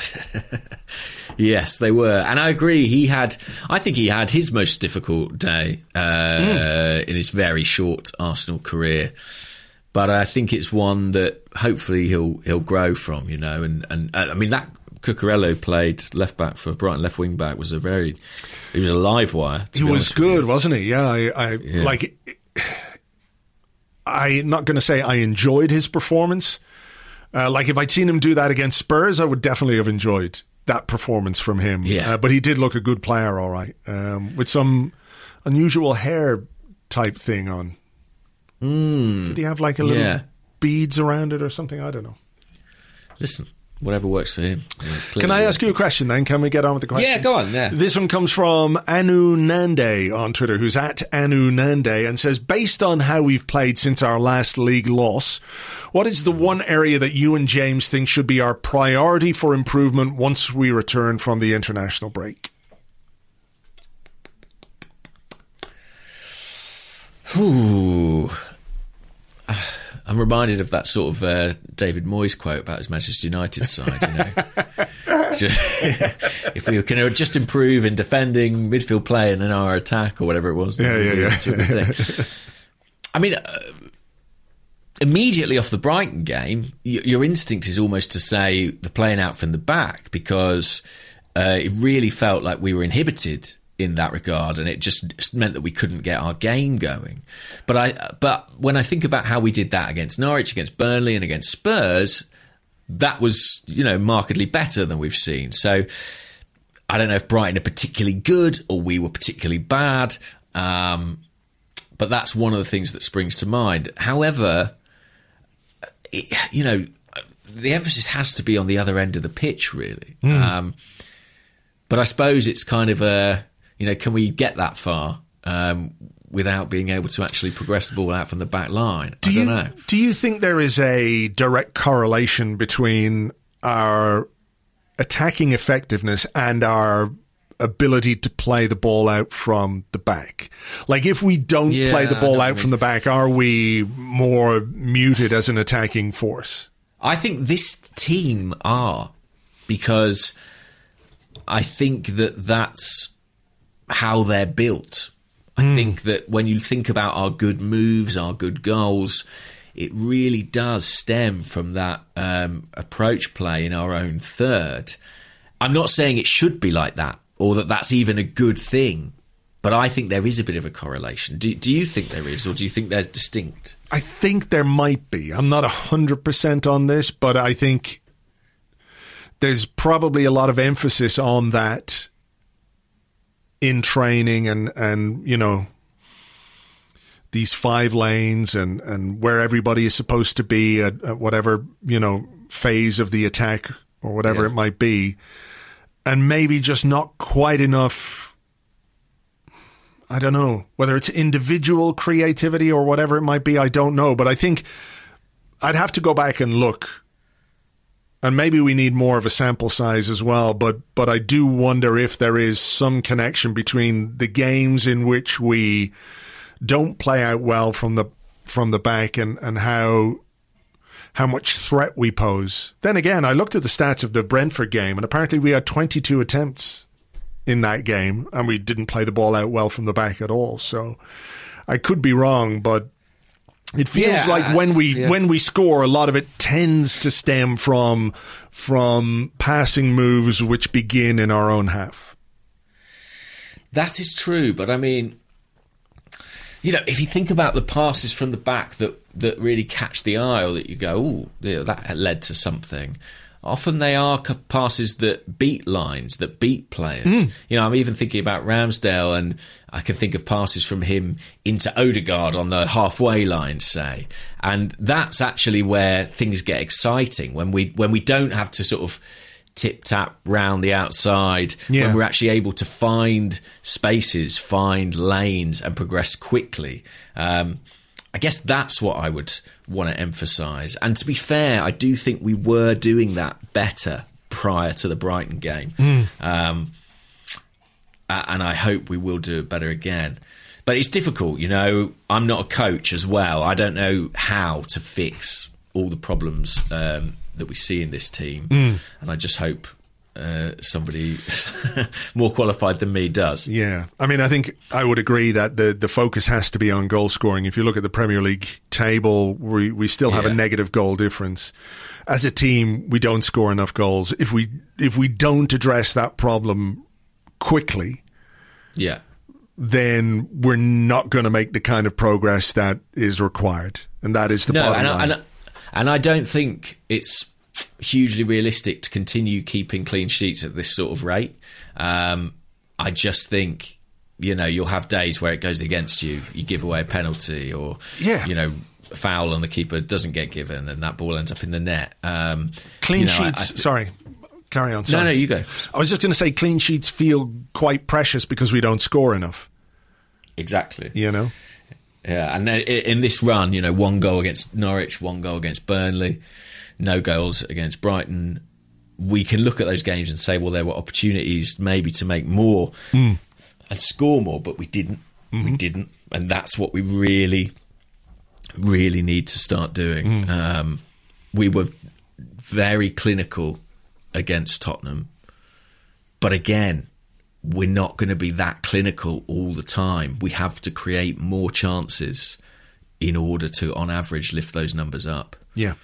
Yes, they were. And I agree, I think he had his most difficult day in his very short Arsenal career. But I think it's one that hopefully he'll grow from, and that Cucurella played left back for Brighton, left wing back, he was a live wire. He was good, wasn't he? Yeah, I'm not going to say I enjoyed his performance. If I'd seen him do that against Spurs, I would definitely have enjoyed that performance from him. Yeah. But he did look a good player, all right, with some unusual hair type thing on. Did he have a little beads around it or something? I don't know. Listen. Whatever works for him. Can I ask you a question then? Can we get on with the questions? Yeah, go on. Yeah. This one comes from Anu Nande on Twitter, who's at Anu Nande, and says, based on how we've played since our last league loss, what is the one area that you and James think should be our priority for improvement once we return from the international break? Ooh. I'm reminded of that sort of David Moyes quote about his Manchester United side. If we can just improve in defending, midfield play, and in our attack, or whatever it was. Yeah. Immediately off the Brighton game, your instinct is almost to say the playing out from the back, because it really felt like we were inhibited in that regard, and it just meant that we couldn't get our game going. But when I think about how we did that against Norwich, against Burnley, and against Spurs, that was, markedly better than we've seen. So I don't know if Brighton are particularly good or we were particularly bad, but that's one of the things that springs to mind. However, the emphasis has to be on the other end of the pitch, really. But I suppose it's kind of can we get that far without being able to actually progress the ball out from the back line? I don't know. Do you think there is a direct correlation between our attacking effectiveness and our ability to play the ball out from the back? Like, if we don't play the ball out from the back, are we more muted as an attacking force? I think this team are, because I think that's how they're built. I think that when you think about our good moves, our good goals, it really does stem from that approach play in our own third. I'm not saying it should be like that or that that's even a good thing, but I think there is a bit of a correlation. Do you think there is, or do you think they're distinct? I think there might be. I'm not 100% on this, but I think there's probably a lot of emphasis on that in training and you know, these 5 lanes and where everybody is supposed to be at whatever, you know, phase of the attack or whatever it might be. And maybe just not quite enough, I don't know, whether it's individual creativity or whatever it might be, I don't know. But I think I'd have to go back and look. And maybe we need more of a sample size as well. But I do wonder if there is some connection between the games in which we don't play out well from the back and how much threat we pose. Then again, I looked at the stats of the Brentford game, and apparently we had 22 attempts in that game, and we didn't play the ball out well from the back at all. So I could be wrong, but it feels like when we score, a lot of it tends to stem from passing moves which begin in our own half. That is true, but I mean, you know, if you think about the passes from the back that really catch the eye, or that you go, ooh, that led to something, often they are passes that beat lines, that beat players. You know, I'm even thinking about Ramsdale, and I can think of passes from him into Odegaard on the halfway line, say. And that's actually where things get exciting, when we don't have to sort of tip-tap round the outside, when we're actually able to find spaces, find lanes and progress quickly. I guess that's what I would want to emphasise. And to be fair, I do think we were doing that better prior to the Brighton game. And I hope we will do it better again. But it's difficult, you know. I'm not a coach as well. I don't know how to fix all the problems that we see in this team. And I just hope somebody more qualified than me does. Yeah. I mean, I think I would agree that the focus has to be on goal scoring. If you look at the Premier League table, we still have a negative goal difference. As a team, we don't score enough goals. If we don't address that problem quickly, then we're not going to make the kind of progress that is required. And that is the bottom line. And I don't think it's hugely realistic to continue keeping clean sheets at this sort of rate. I just think, you know, you'll have days where it goes against you. You give away a penalty, or, you know, a foul and the keeper doesn't get given and that ball ends up in the net. Clean sheets, sorry. Carry on. Sorry. No, you go. I was just going to say clean sheets feel quite precious because we don't score enough. Exactly. You know? Yeah, and in this run, you know, 1 goal against Norwich, 1 goal against Burnley, no goals against Brighton. We can look at those games and say, well, there were opportunities maybe to make more and score more, but we didn't. We didn't. And that's what we really, really need to start doing. We were very clinical against Tottenham. But again, we're not going to be that clinical all the time. We have to create more chances in order to, on average, lift those numbers up. Yeah.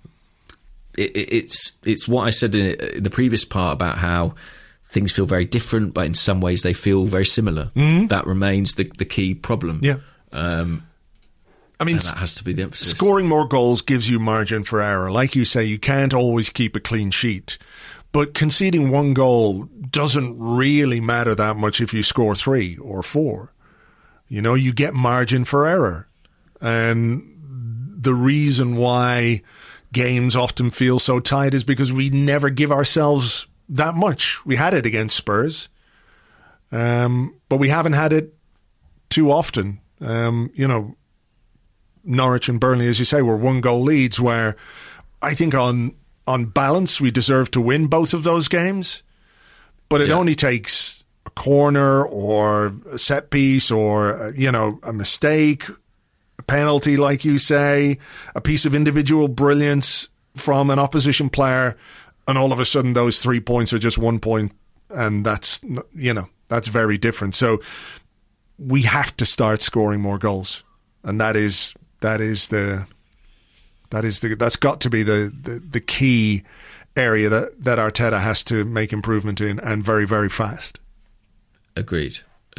It's what I said in the previous part about how things feel very different, but in some ways they feel very similar. That remains the key problem. Yeah. I mean, that has to be the emphasis. Scoring more goals gives you margin for error. Like you say, you can't always keep a clean sheet. But conceding 1 goal doesn't really matter that much if you score 3 or 4. You know, you get margin for error. And the reason why games often feel so tight is because we never give ourselves that much. We had it against Spurs, but we haven't had it too often. You know, Norwich and Burnley, as you say, were 1 goal leads, where I think on balance we deserve to win both of those games, but it only takes a corner or a set piece or, you know, a mistake, a penalty, like you say, a piece of individual brilliance from an opposition player, and all of a sudden those 3 points are just 1 point, and that's, you know, That's very different. So we have to start scoring more goals, and that's got to be the key area that Arteta has to make improvement in, and very, very fast. Agreed.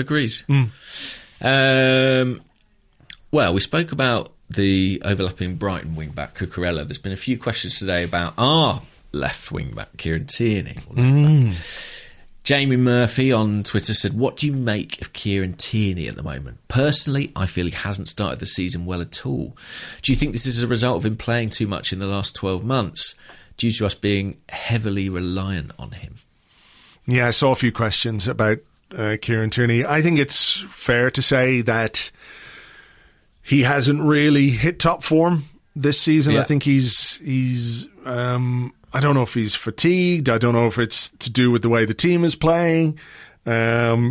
Well, we spoke about the overlapping Brighton wing-back, Cucurella. There's been a few questions today about our left wing-back, Kieran Tierney. Jamie Murphy on Twitter said, what do you make of Kieran Tierney at the moment? Personally, I feel he hasn't started the season well at all. Do you think this is a result of him playing too much in the last 12 months, due to us being heavily reliant on him? Yeah, I saw a few questions about Kieran Tierney. I think it's fair to say that he hasn't really hit top form this season. Yeah. I think he's I don't know if he's fatigued. I don't know if it's to do with the way the team is playing. I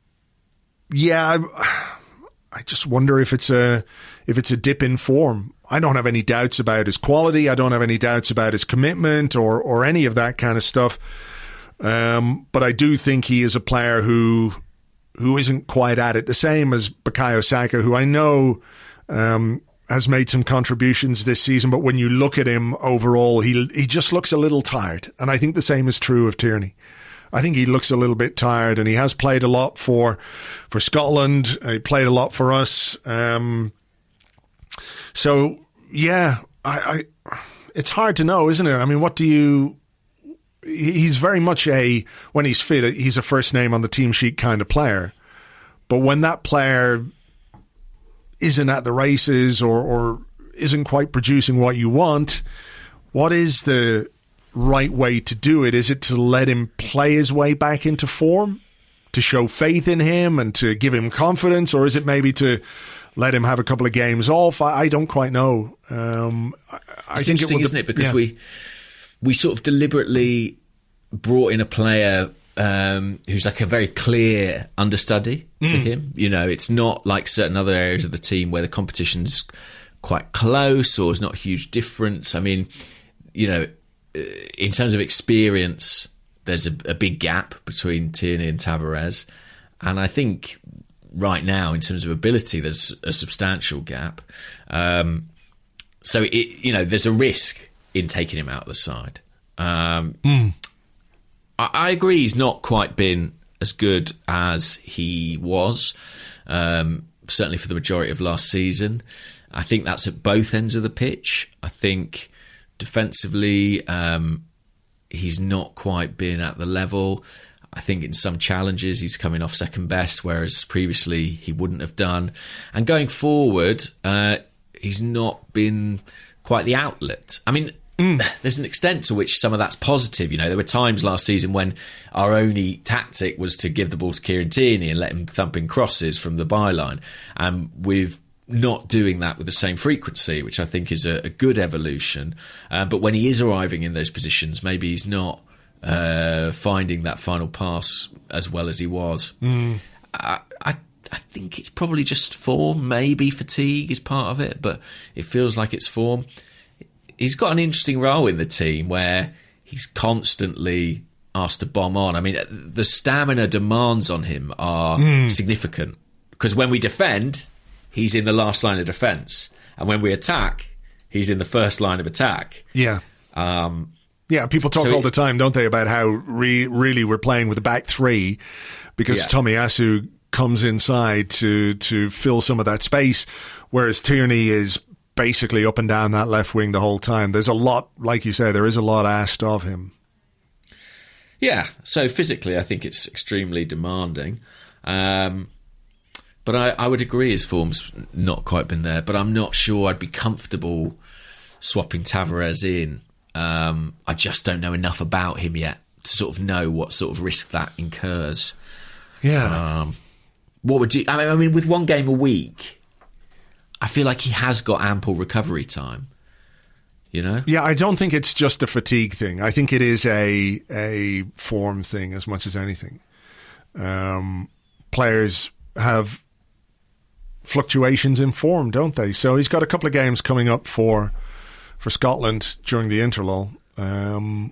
just wonder if it's a dip in form. I don't have any doubts about his quality. I don't have any doubts about his commitment or any of that kind of stuff. But I do think he is a player who isn't quite at it. The same as Bukayo Saka, who I know has made some contributions this season, but when you look at him overall, he just looks a little tired. And I think the same is true of Tierney. I think he looks a little bit tired, and he has played a lot for Scotland. He played a lot for us. So yeah, it's hard to know, isn't it? I mean, he's very much when he's fit, he's a first name on the team sheet kind of player. But when that player isn't at the races or isn't quite producing what you want, what is the right way to do it? Is it to let him play his way back into form, to show faith in him and to give him confidence, or is it maybe to let him have a couple of games off? I don't quite know. It's interesting, isn't it? Because we sort of deliberately brought in a player who's like a very clear understudy to him. You know, it's not like certain other areas of the team where the competition's quite close or there's not a huge difference. I mean, you know, in terms of experience, there's a big gap between Tierney and Tavares. And I think right now, in terms of ability, there's a substantial gap. So, there's a risk in taking him out of the side. I agree he's not quite been as good as he was, certainly for the majority of last season. I think that's at both ends of the pitch. I think defensively, he's not quite been at the level. I think in some challenges he's coming off second best, whereas previously he wouldn't have done. And going forward, he's not been quite the outlet. I mean, there's an extent to which some of that's positive. You know, there were times last season when our only tactic was to give the ball to Kieran Tierney and let him thump in crosses from the byline. And with not doing that with the same frequency, which I think is a good evolution. But when he is arriving in those positions, maybe he's not finding that final pass as well as he was. I think it's probably just form. Maybe fatigue is part of it, but it feels like it's form. He's got an interesting role in the team where he's constantly asked to bomb on. I mean, the stamina demands on him are significant, because when we defend, he's in the last line of defence, and when we attack, he's in the first line of attack. Yeah. People talk all the time, don't they, about how really we're playing with a back three, because Tomiyasu comes inside to fill some of that space, whereas Tierney is basically up and down that left wing the whole time. There's a lot, like you say, there is a lot asked of him. Yeah, so physically I think it's extremely demanding. But I would agree his form's not quite been there, but I'm not sure I'd be comfortable swapping Tavares in. I just don't know enough about him yet to sort of know what sort of risk that incurs. Yeah. What would you... I mean, with one game a week, I feel like he has got ample recovery time, you know? Yeah, I don't think it's just a fatigue thing. I think it is a form thing as much as anything. Players have fluctuations in form, don't they? So he's got a couple of games coming up for Scotland during the interlull.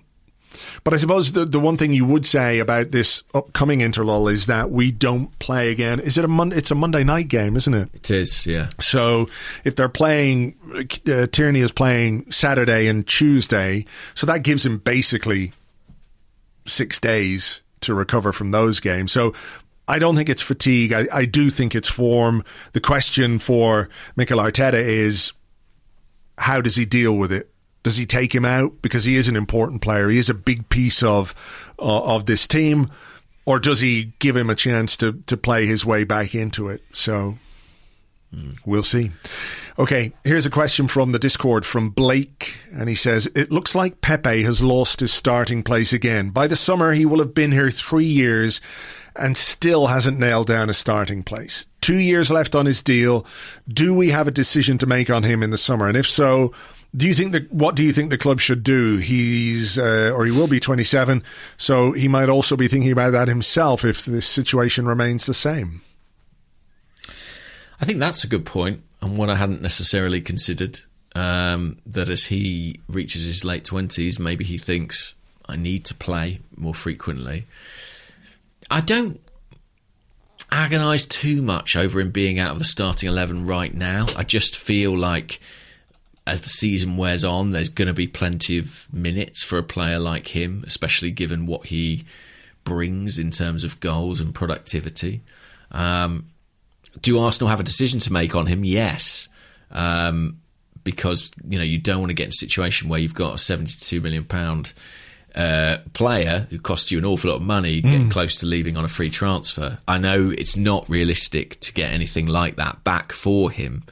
But I suppose the one thing you would say about this upcoming interlull is that we don't play again. Is it it's a Monday night game, isn't it? It is, yeah. So if they're playing, Tierney is playing Saturday and Tuesday, so that gives him basically 6 days to recover from those games. So I don't think it's fatigue. I do think it's form. The question for Mikel Arteta is, how does he deal with it? Does he take him out because he is an important player? He is a big piece of this team, or does he give him a chance to play his way back into it? So we'll see. Okay, here's a question from the Discord from Blake, and he says, it looks like Pepe has lost his starting place again. By the summer, he will have been here 3 years and still hasn't nailed down a starting place. 2 years left on his deal. Do we have a decision to make on him in the summer? And if so, what do you think the club should do? He's or he will be 27, so he might also be thinking about that himself if this situation remains the same. I think that's a good point, and one I hadn't necessarily considered. That as he reaches his late 20s, maybe he thinks, I need to play more frequently. I don't agonise too much over him being out of the starting 11 right now. I just feel like as the season wears on, there's going to be plenty of minutes for a player like him, especially given what he brings in terms of goals and productivity. Do Arsenal have a decision to make on him? Yes. Because, you don't want to get in a situation where you've got a £72 million player who costs you an awful lot of money getting close to leaving on a free transfer. I know it's not realistic to get anything like that back for him.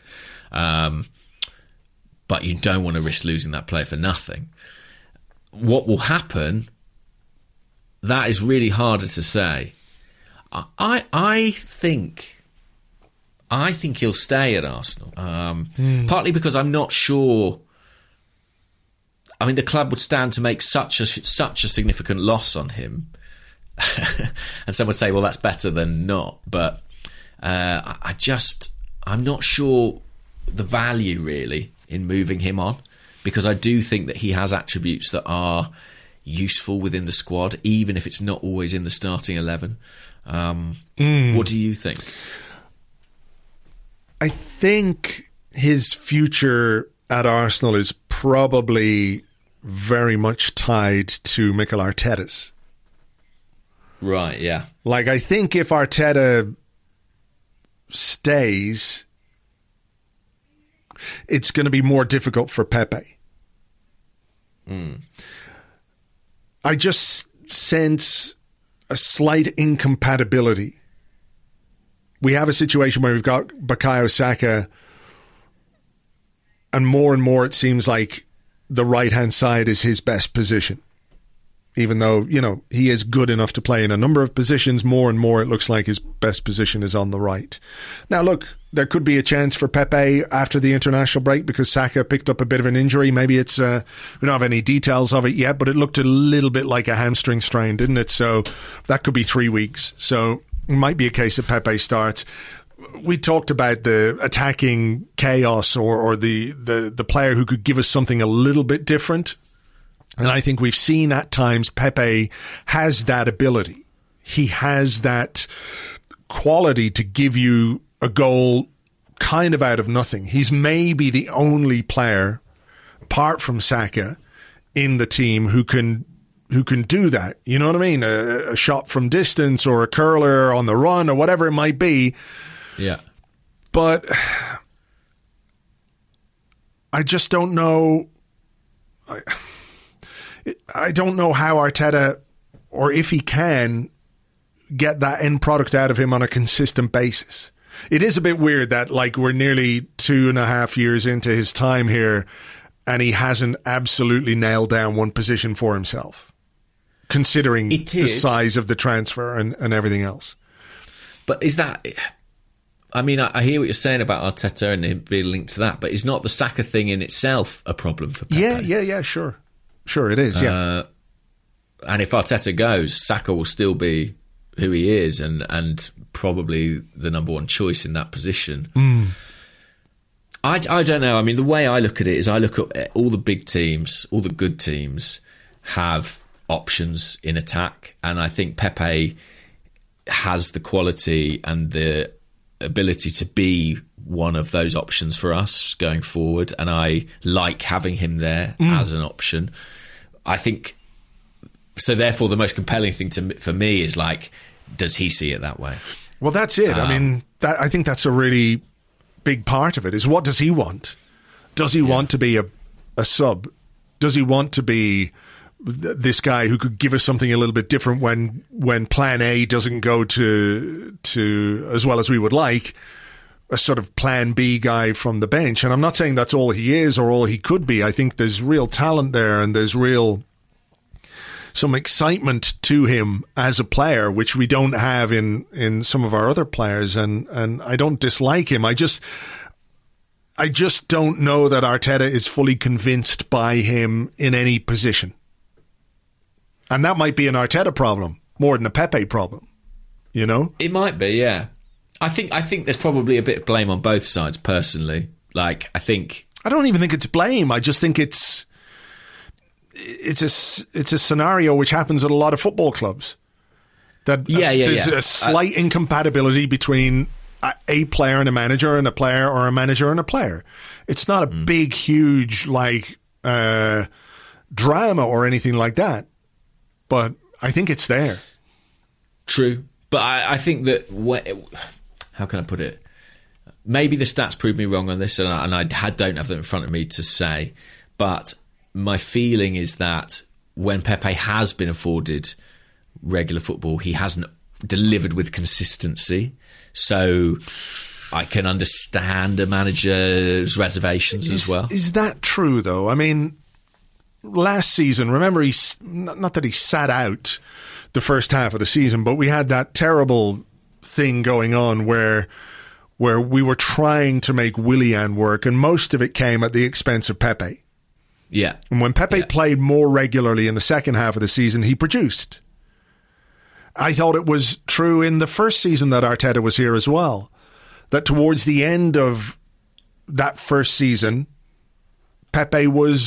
But you don't want to risk losing that player for nothing. What will happen, that is really harder to say. I think he'll stay at Arsenal. Partly because I'm not sure. I mean, the club would stand to make such a significant loss on him. And some would say, well, that's better than not. But I'm not sure the value, really, in moving him on, because I do think that he has attributes that are useful within the squad, even if it's not always in the starting 11. What do you think? I think his future at Arsenal is probably very much tied to Mikel Arteta's. Right, yeah. Like, I think if Arteta stays, it's going to be more difficult for Pepe. I just sense a slight incompatibility. We have a situation where we've got Bukayo Saka, and more it seems like the right-hand side is his best position. Even though, he is good enough to play in a number of positions, more and more it looks like his best position is on the right. Now, look, there could be a chance for Pepe after the international break because Saka picked up a bit of an injury. Maybe it's, we don't have any details of it yet, but it looked a little bit like a hamstring strain, didn't it? So that could be 3 weeks. So it might be a case that Pepe starts. We talked about the attacking chaos or the player who could give us something a little bit different. And I think we've seen at times Pepe has that ability. He has that quality to give you a goal kind of out of nothing. He's maybe the only player, apart from Saka, in the team who can do that. You know what I mean? A shot from distance or a curler on the run or whatever it might be. Yeah. But I just don't know. I don't know how Arteta, or if he can, get that end product out of him on a consistent basis. It is a bit weird that we're nearly 2.5 years into his time here and he hasn't absolutely nailed down one position for himself, considering the size of the transfer and everything else. But is that... I mean, I hear what you're saying about Arteta and him being linked to that, but is not the Saka thing in itself a problem for Pepe? Yeah, sure. Sure it is, yeah. And if Arteta goes, Saka will still be who he is and probably the number one choice in that position. I don't know. I mean, the way I look at it is I look at all the big teams, all the good teams have options in attack, and I think Pepe has the quality and the ability to be one of those options for us going forward, and I like having him there as an option. I think so. Therefore, the most compelling thing for me is like, does he see it that way? Well, that's it. I mean, I think that's a really big part of it. Is what does he want? Does he want to be a sub? Does he want to be this guy who could give us something a little bit different when plan A doesn't go to as well as we would like, a sort of plan B guy from the bench? And I'm not saying that's all he is or all he could be. I think there's real talent there, and there's some excitement to him as a player, which we don't have in some of our other players. And I don't dislike him. I just don't know that Arteta is fully convinced by him in any position. And that might be an Arteta problem more than a Pepe problem, you know? It might be, yeah. I think there's probably a bit of blame on both sides, personally. Like, I don't even think it's blame. I just think it's a scenario which happens at a lot of football clubs. That there's a slight incompatibility between a player and a manager, and a player or a manager and a player. It's not a big, huge drama or anything like that. But I think it's there. True. But I think that, how can I put it? Maybe the stats prove me wrong on this, and I don't have them in front of me to say. But my feeling is that when Pepe has been afforded regular football, he hasn't delivered with consistency. So I can understand a manager's reservations as well. Is that true, though? I mean, last season, remember, not that he sat out the first half of the season, but we had that terrible thing going on where we were trying to make Willian work, and most of it came at the expense of Pepe. Yeah. And when Pepe played more regularly in the second half of the season, he produced. I thought it was true in the first season that Arteta was here as well, that towards the end of that first season, Pepe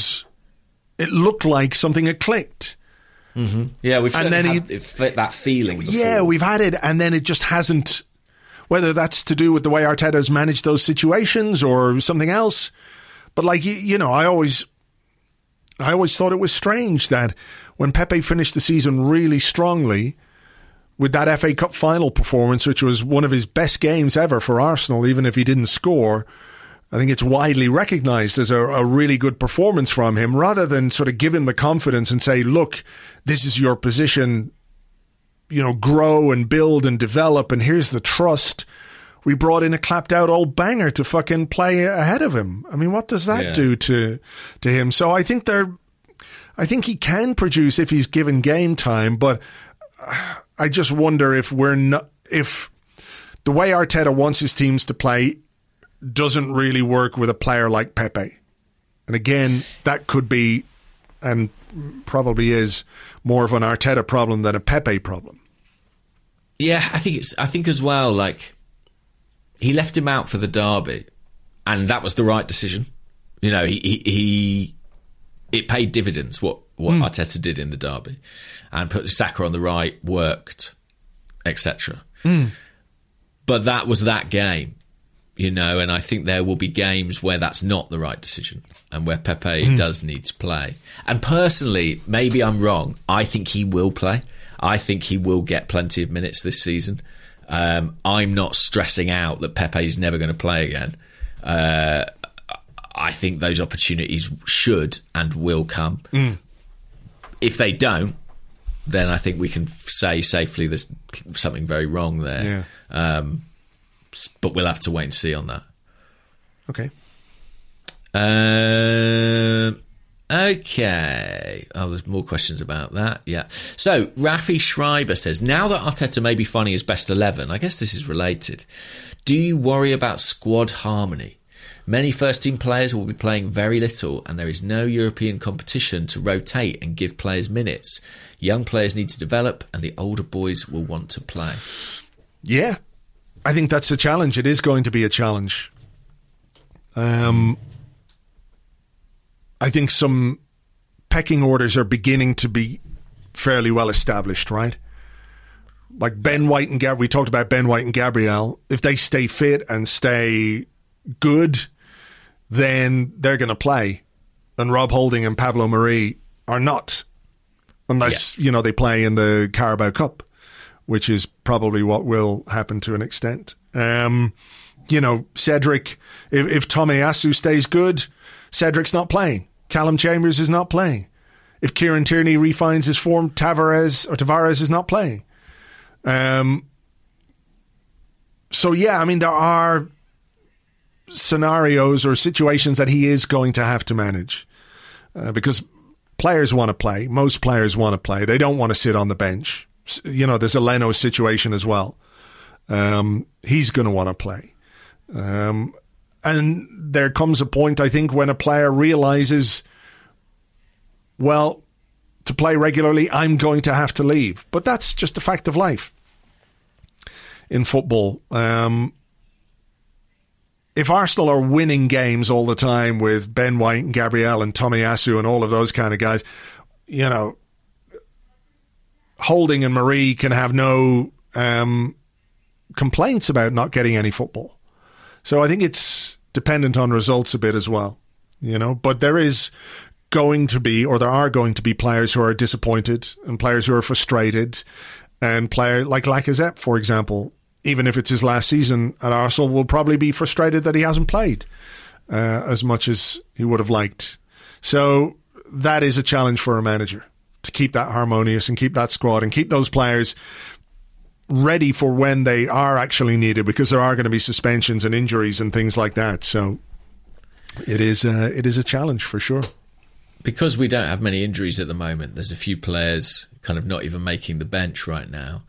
it looked like something had clicked. Mm-hmm. Yeah, we've had that feeling before. Yeah, we've had it, and then it just hasn't, whether that's to do with the way Arteta has managed those situations or something else. But like, you know, I always thought it was strange that when Pepe finished the season really strongly with that FA Cup final performance, which was one of his best games ever for Arsenal, even if he didn't score, I think it's widely recognised as a really good performance from him, rather than sort of give him the confidence and say, look, this is your position, you know, grow and build and develop, and here's the trust. We brought in a clapped out old banger to fucking play ahead of him. I mean, what does that do to him? So I think he can produce if he's given game time, but I just wonder if if the way Arteta wants his teams to play doesn't really work with a player like Pepe. And again, that could be, and probably is, more of an Arteta problem than a Pepe problem. Yeah, I think as well, like, he left him out for the derby, and that was the right decision. You know, it paid dividends what Arteta did in the derby, and put Saka on the right, worked, etc. But that was that game. You know, and I think there will be games where that's not the right decision and where Pepe does need to play. And personally, maybe I'm wrong. I think he will play. I think he will get plenty of minutes this season. I'm not stressing out that Pepe is never going to play again. I think those opportunities should and will come. If they don't, then I think we can say safely there's something very wrong there. Yeah. But we'll have to wait and see on that. Okay. Okay. Oh, there's more questions about that. Yeah. So, Rafi Schreiber says, now that Arteta may be finding his best 11, I guess this is related, do you worry about squad harmony? Many first-team players will be playing very little, and there is no European competition to rotate and give players minutes. Young players need to develop, and the older boys will want to play. Yeah. I think that's a challenge. It is going to be a challenge. I think some pecking orders are beginning to be fairly well established, right? Like Ben White and we talked about Ben White and Gabriel. If they stay fit and stay good, then they're going to play. And Rob Holding and Pablo Mari are not, unless they play in the Carabao Cup, which is probably what will happen to an extent. Cedric, if Tomiyasu stays good, Cedric's not playing. Callum Chambers is not playing. If Kieran Tierney refines his form, Tavares is not playing. There are scenarios or situations that he is going to have to manage because players want to play. Most players want to play. They don't want to sit on the bench. There's a Leno situation as well. He's going to want to play. And there comes a point, I think, when a player realizes, well, to play regularly, I'm going to have to leave. But that's just a fact of life in football. If Arsenal are winning games all the time with Ben White and Gabriel and Tomiyasu and all of those kind of guys, Holding and Marie can have no complaints about not getting any football. So I think it's dependent on results a bit as well, But there are going to be players who are disappointed and players who are frustrated, and players like Lacazette, for example, even if it's his last season at Arsenal, will probably be frustrated that he hasn't played as much as he would have liked. So that is a challenge for a manager, to keep that harmonious and keep that squad and keep those players ready for when they are actually needed, because there are going to be suspensions and injuries and things like that. So it is a challenge for sure. Because we don't have many injuries at the moment, there's a few players kind of not even making the bench right now.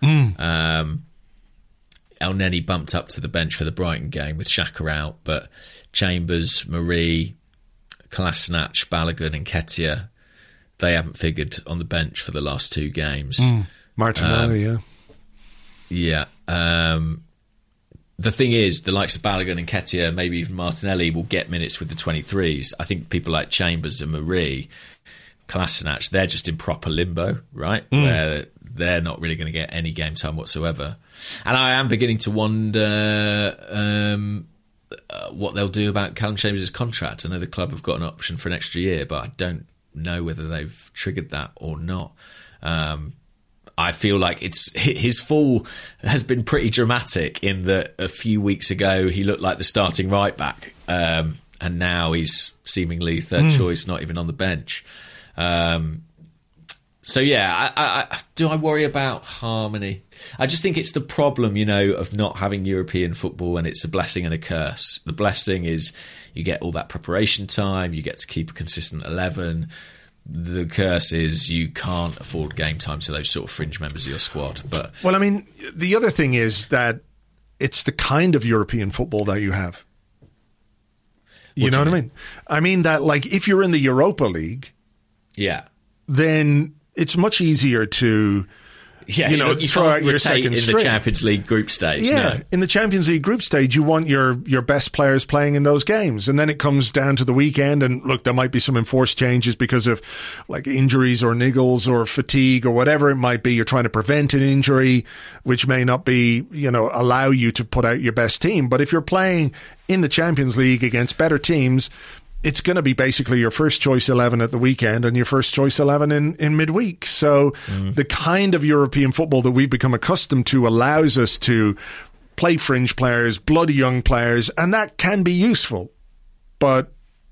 El Neni bumped up to the bench for the Brighton game with Xhaka out, but Chambers, Marie, Kolasinac, Balogun and Nketiah, they haven't figured on the bench for the last two games. Martinelli, Yeah. The thing is, the likes of Balogun and Nketiah, maybe even Martinelli, will get minutes with the 23s. I think people like Chambers and Marie, Kolasinac, they're just in proper limbo, right? Where they're not really going to get any game time whatsoever. And I am beginning to wonder what they'll do about Callum Chambers' contract. I know the club have got an option for an extra year, but I don't know whether they've triggered that or not. I feel like his fall has been pretty dramatic, in that a few weeks ago he looked like the starting right back, and now he's seemingly third choice, not even on the bench. So yeah, do I worry about harmony? I just think it's the problem, of not having European football, and it's a blessing and a curse. The blessing is you get all that preparation time, you get to keep a consistent 11. The curse is you can't afford game time to those sort of fringe members of your squad. But the other thing is that it's the kind of European football that you have. You know what I mean? I mean that, like, if you're in the Europa League, then it's much easier to you throw out your second string. In the Champions League group stage. In the Champions League group stage, you want your best players playing in those games. And then it comes down to the weekend, and look, there might be some enforced changes because of like injuries or niggles or fatigue or whatever it might be. You're trying to prevent an injury, which may not be, allow you to put out your best team. But if you're playing in the Champions League against better teams, it's going to be basically your first choice 11 at the weekend and your first choice 11 in midweek. So the kind of European football that we've become accustomed to allows us to play fringe players, bloody young players, and that can be useful. But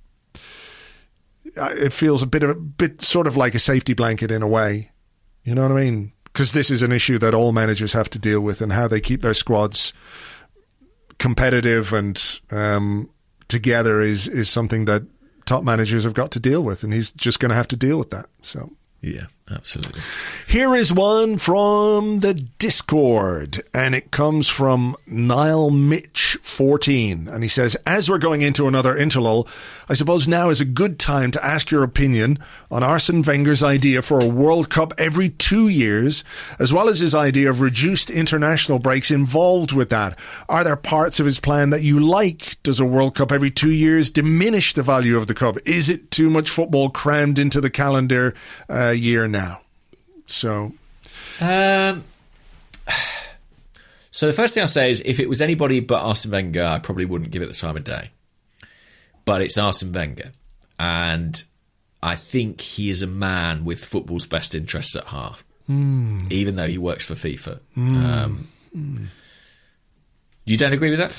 it feels a bit sort of like a safety blanket in a way. You know what I mean? Because this is an issue that all managers have to deal with, and how they keep their squads competitive and together is something that top managers have got to deal with, and he's just going to have to deal with that. So yeah, absolutely. Here is one from the Discord, and it comes from Niall Mitch 14, and he says, as we're going into another interlull, I suppose now is a good time to ask your opinion on Arsene Wenger's idea for a World Cup every 2 years, as well as his idea of reduced international breaks involved with that. Are there parts of his plan that you like? Does a World Cup every 2 years diminish the value of the Cup? Is it too much football crammed into the calendar year now? So, so the first thing I'll say is, if it was anybody but Arsene Wenger, I probably wouldn't give it the time of day. But it's Arsene Wenger, and I think he is a man with football's best interests at heart, even though he works for FIFA. You don't agree with that?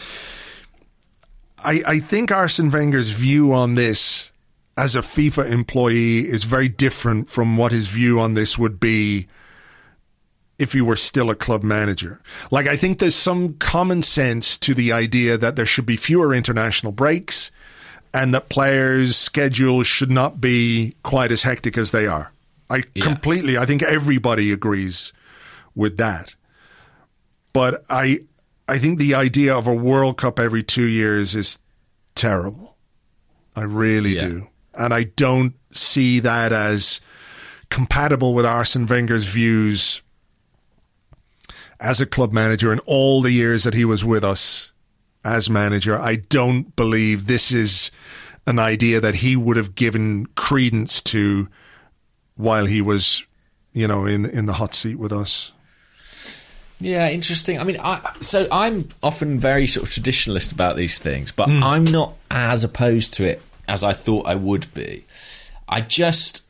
I think Arsene Wenger's view on this as a FIFA employee is very different from what his view on this would be if he were still a club manager. Like, I think there's some common sense to the idea that there should be fewer international breaks and that players' schedules should not be quite as hectic as they are. I think everybody agrees with that. But I think the idea of a World Cup every 2 years is terrible. I really do. And I don't see that as compatible with Arsene Wenger's views as a club manager in all the years that he was with us as manager. I don't believe this is an idea that he would have given credence to while he was, in the hot seat with us. Yeah, interesting. I mean, I'm often very sort of traditionalist about these things, but I'm not as opposed to it as I thought I would be. I just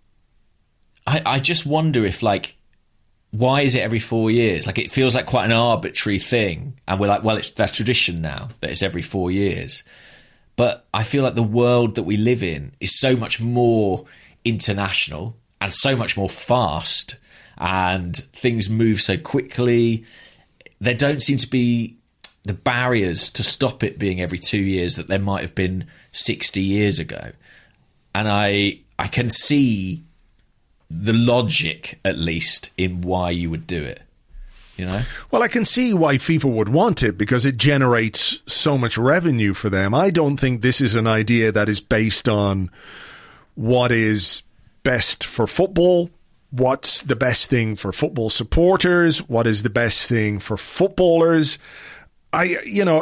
wonder if, like, why is it every 4 years? Like, it feels like quite an arbitrary thing, and we're like, well, that's tradition now that it's every 4 years. But I feel like the world that we live in is so much more international and so much more fast, and things move so quickly. There don't seem to be the barriers to stop it being every 2 years that there might have been 60 years ago. And I can see the logic, at least, in why you would do it. Well, I can see why FIFA would want it, because it generates so much revenue for them. I don't think this is an idea that is based on what is best for football, what's the best thing for football supporters, what is the best thing for footballers. I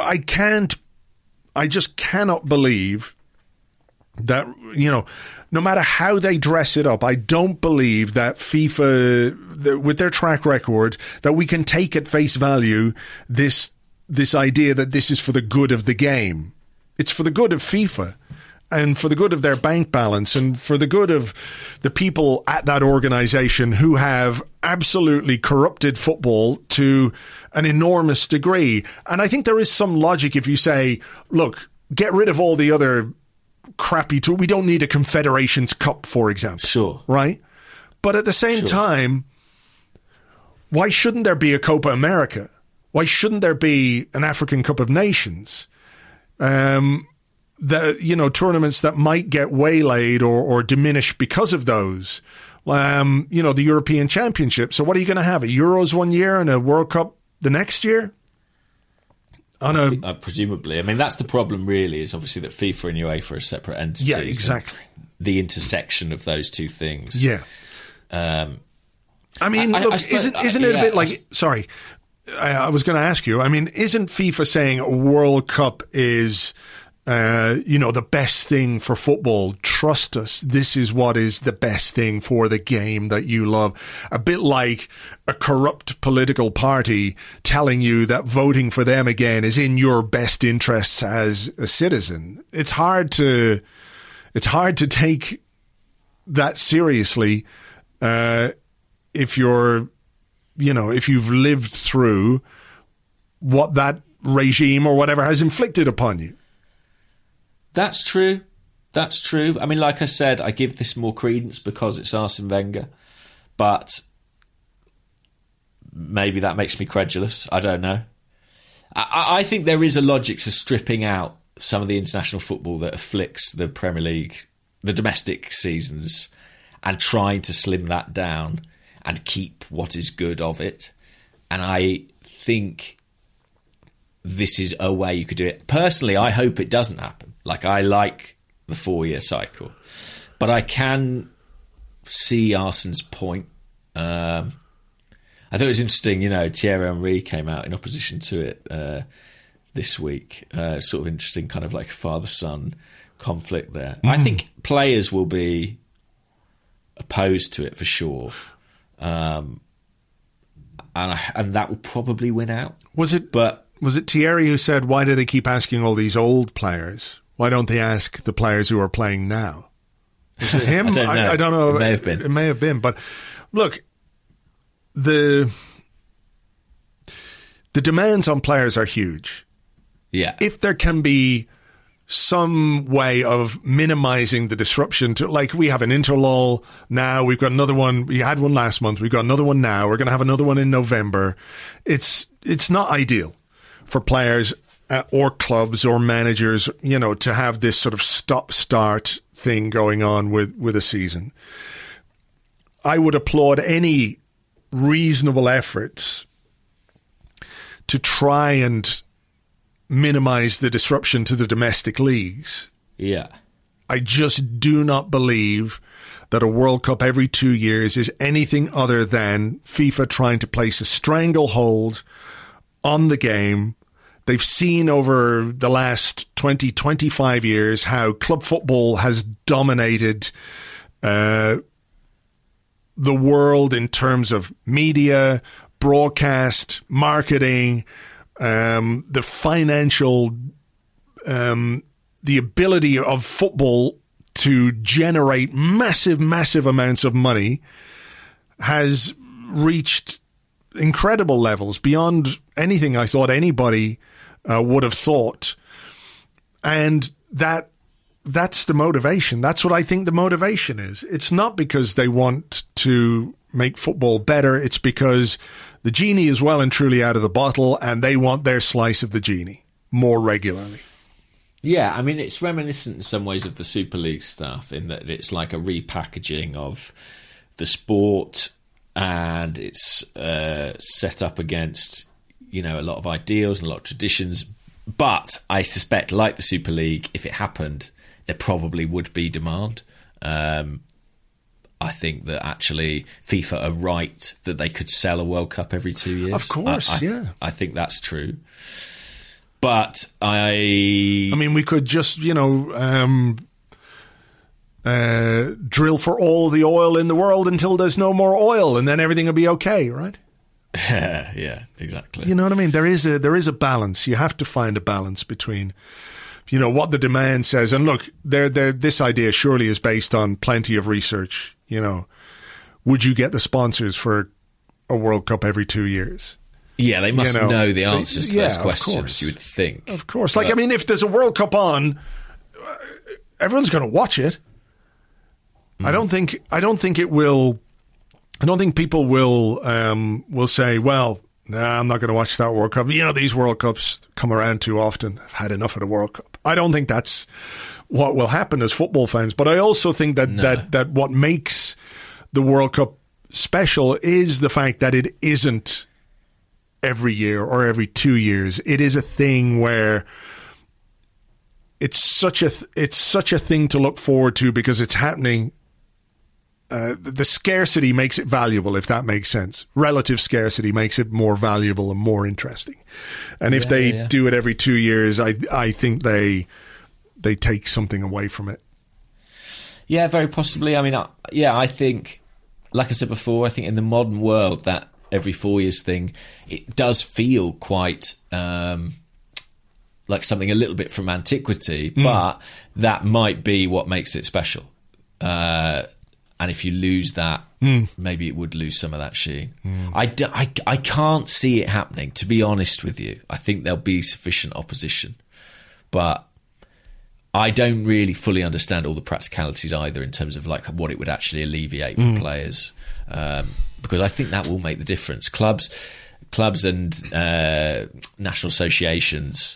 just cannot believe that, no matter how they dress it up, I don't believe that FIFA, with their track record, that we can take at face value this idea that this is for the good of the game. It's for the good of FIFA and for the good of their bank balance and for the good of the people at that organization who have absolutely corrupted football to an enormous degree. And I think there is some logic if you say, look, get rid of all the other crappy tool. We don't need a Confederations Cup, for example. Sure. Right? But at the same time, why shouldn't there be a Copa America? Why shouldn't there be an African Cup of Nations? Tournaments that might get waylaid or diminish because of those. The European Championship. So what are you going to have? A Euros one year and a World Cup the next year? Presumably. I mean, that's the problem, really, is obviously that FIFA and UEFA are separate entities. Yeah, exactly. The intersection of those two things. Yeah. Isn't it a bit like... Sorry, I was going to ask you. I mean, isn't FIFA saying a World Cup is... the best thing for football? Trust us, this is what is the best thing for the game that you love. A bit like a corrupt political party telling you that voting for them again is in your best interests as a citizen. It's hard to take that seriously if you've lived through what that regime or whatever has inflicted upon you. That's true. I mean, like I said, I give this more credence because it's Arsene Wenger, but maybe that makes me credulous. I don't know. I think there is a logic to stripping out some of the international football that afflicts the Premier League, the domestic seasons, and trying to slim that down and keep what is good of it. And I think this is a way you could do it. Personally, I hope it doesn't happen. Like, I like the 4-year cycle. But I can see Arsene's point. I thought it was interesting, Thierry Henry came out in opposition to it this week. Sort of interesting kind of like father-son conflict there. I think players will be opposed to it for sure. and that will probably win out. Was it Thierry who said, why do they keep asking all these old players? Why don't they ask the players who are playing now? Was it him? I don't know. It may have been. It may have been. But look, the demands on players are huge. Yeah. If there can be some way of minimizing the disruption to, like, we have an interlull now, we've got another one, we had one last month, we've got another one now, we're going to have another one in November. It's not ideal for players or clubs or managers, you know, to have this sort of stop-start thing going on with a season. I would applaud any reasonable efforts to try and minimize the disruption to the domestic leagues. Yeah. I just do not believe that a World Cup every 2 years is anything other than FIFA trying to place a stranglehold on the game. They've seen over the last 20, 25 years how club football has dominated the world in terms of media, broadcast, marketing, the financial, the ability of football to generate massive, massive amounts of money has reached incredible levels beyond anything I thought anybody would have thought. And that's the motivation. That's what I think the motivation is. It's not because they want to make football better. It's because the genie is well and truly out of the bottle and they want their slice of the genie more regularly. Yeah, I mean, it's reminiscent in some ways of the Super League stuff in that it's like a repackaging of the sport and it's set up against, you know, a lot of ideals and a lot of traditions. But I suspect, like the Super League, if it happened, there probably would be demand. I think that actually FIFA are right that they could sell a World Cup every 2 years. Of course, yeah. I think that's true. But I mean, we could just, you know, drill for all the oil in the world until there's no more oil, and then everything will be okay, right? Yeah, exactly. You know what I mean? There is a balance. You have to find a balance between, you know, what the demand says. And look, this idea surely is based on plenty of research. You know, would you get the sponsors for a World Cup every 2 years? Yeah, they must know the answers to those questions, course. You would think. Of course. Like, I mean, if there's a World Cup on, everyone's going to watch it. I don't think it will. I don't think people will say, well, nah, I'm not going to watch that World Cup. You know, these World Cups come around too often. I've had enough of the World Cup. I don't think that's what will happen as football fans. But I also think that what makes the World Cup special is the fact that it isn't every year or every 2 years. It is a thing where it's such a thing to look forward to because it's happening. The scarcity makes it valuable, if that makes sense. Relative scarcity makes it more valuable and more interesting. And if they do it every 2 years, I think they take something away from it. Yeah, very possibly. I mean, I think, like I said before, I think in the modern world, that every 4 years thing, it does feel quite like something a little bit from antiquity, but that might be what makes it special. And if you lose that, maybe it would lose some of that sheen. I can't see it happening, to be honest with you. I think there'll be sufficient opposition. But I don't really fully understand all the practicalities either in terms of like what it would actually alleviate for players. Because I think that will make the difference. Clubs and national associations...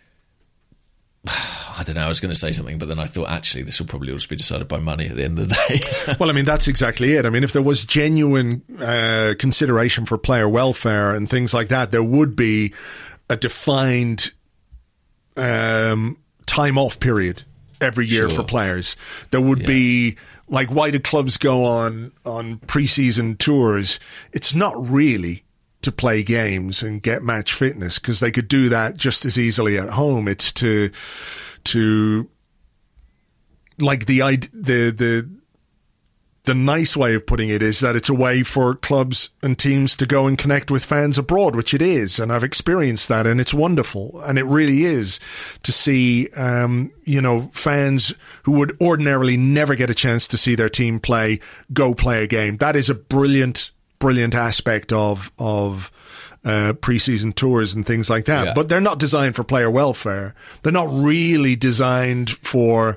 I don't know, I was going to say something, but then I thought, actually, this will probably all just be decided by money at the end of the day. Well, I mean, that's exactly it. I mean, if there was genuine consideration for player welfare and things like that, there would be a defined time off period every year for players. There would be, like, why do clubs go on pre-season tours? It's not really to play games and get match fitness, because they could do that just as easily at home. It's to like the the nice way of putting it is that it's a way for clubs and teams to go and connect with fans abroad, which it is. And I've experienced that, and it's wonderful. And it really is to see, fans who would ordinarily never get a chance to see their team play, go play a game. That is a brilliant, brilliant aspect of preseason tours and things like that. Yeah. But they're not designed for player welfare. They're not really designed for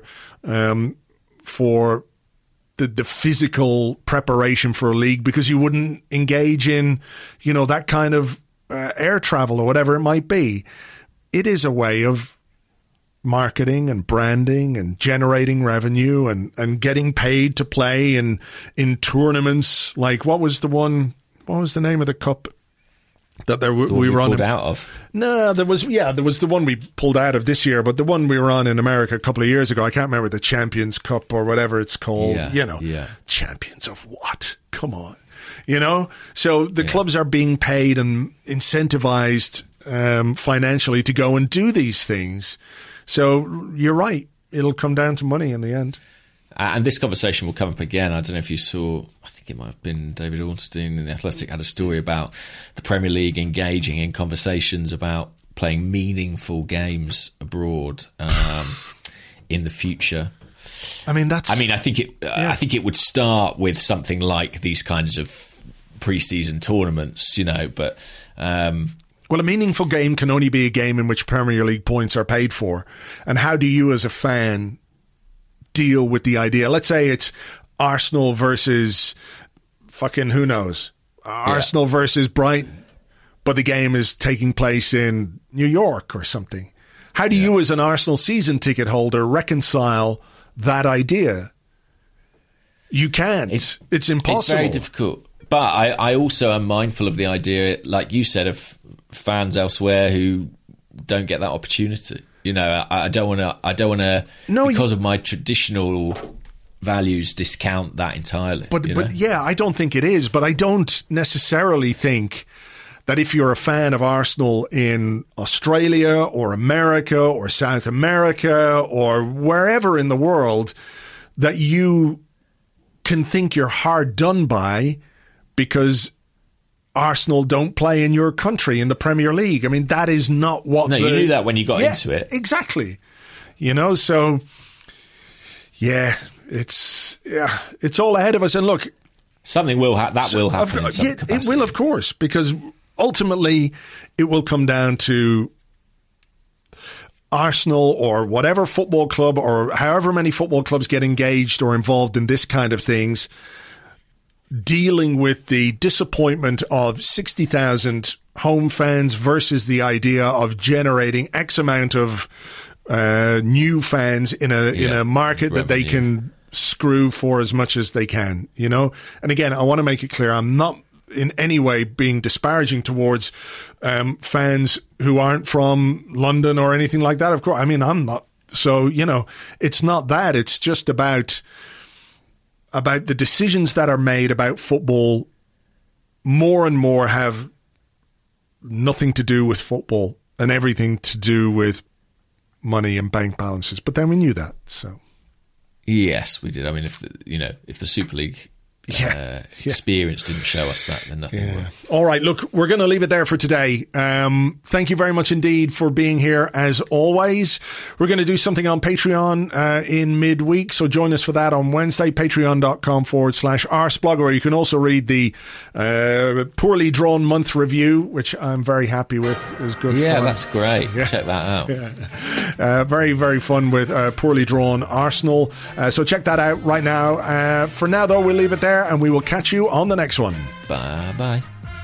the physical preparation for a league, because you wouldn't engage in, that kind of air travel or whatever it might be. It is a way of marketing and branding and generating revenue and getting paid to play in tournaments. Like, what was the name of the cup that we were on? Pulled out of? No, there was the one we pulled out of this year, but the one we were on in America a couple of years ago, I can't remember, the Champions Cup or whatever it's called. Champions of what? Come on. So the clubs are being paid and incentivized financially to go and do these things. So you're right. It'll come down to money in the end. And this conversation will come up again. I don't know if you saw, I think it might have been David Ornstein in The Athletic had a story about the Premier League engaging in conversations about playing meaningful games abroad in the future. I think it would start with something like these kinds of pre-season tournaments, but well, a meaningful game can only be a game in which Premier League points are paid for. And how do you as a fan deal with the idea? Let's say it's Arsenal versus fucking who knows, Arsenal versus Brighton, but the game is taking place in New York or something. How do you as an Arsenal season ticket holder reconcile that idea? You can't. It's impossible. It's very difficult. But I also am mindful of the idea, like you said, of fans elsewhere who don't get that opportunity. I don't want to, because of my traditional values, discount that entirely. But I don't think it is. But I don't necessarily think that if you're a fan of Arsenal in Australia or America or South America or wherever in the world, that you can think you're hard done by because Arsenal don't play in your country in the Premier League. I mean, that is not what... No, you knew that when you got into it. Exactly. So, it's all ahead of us. And look... Something will happen. It will, of course, because ultimately it will come down to Arsenal or whatever football club or however many football clubs get engaged or involved in this kind of things, dealing with the disappointment of 60,000 home fans versus the idea of generating X amount of new fans in a market that they can screw for as much as they can, And again, I want to make it clear, I'm not in any way being disparaging towards fans who aren't from London or anything like that. Of course, I'm not. So, it's not that. It's just about the decisions that are made about football more and more have nothing to do with football and everything to do with money and bank balances. But then we knew that, so. Yes, we did. If the Super League experience didn't show us that, then nothing will. All right, look, we're going to leave it there for today. Thank you very much indeed for being here as always. We're going to do something on Patreon in midweek, so join us for that on Wednesday, patreon.com/arsblog, where you can also read the poorly drawn month review, which I'm very happy with. Is good fun. That's great. Yeah. Check that out. Very, very fun with poorly drawn Arsenal. So check that out right now. For now, though, we'll leave it there, and we will catch you on the next one. Bye-bye.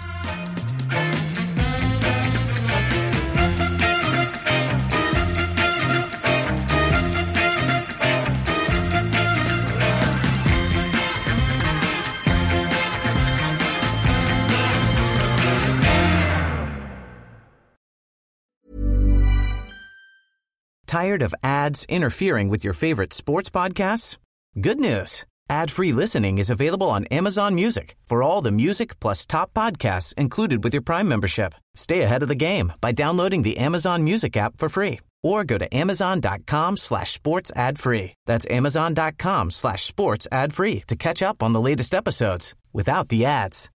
Tired of ads interfering with your favorite sports podcasts? Good news. Ad-free listening is available on Amazon Music for all the music plus top podcasts included with your Prime membership. Stay ahead of the game by downloading the Amazon Music app for free or go to amazon.com/sports ad free. That's amazon.com/sports ad free to catch up on the latest episodes without the ads.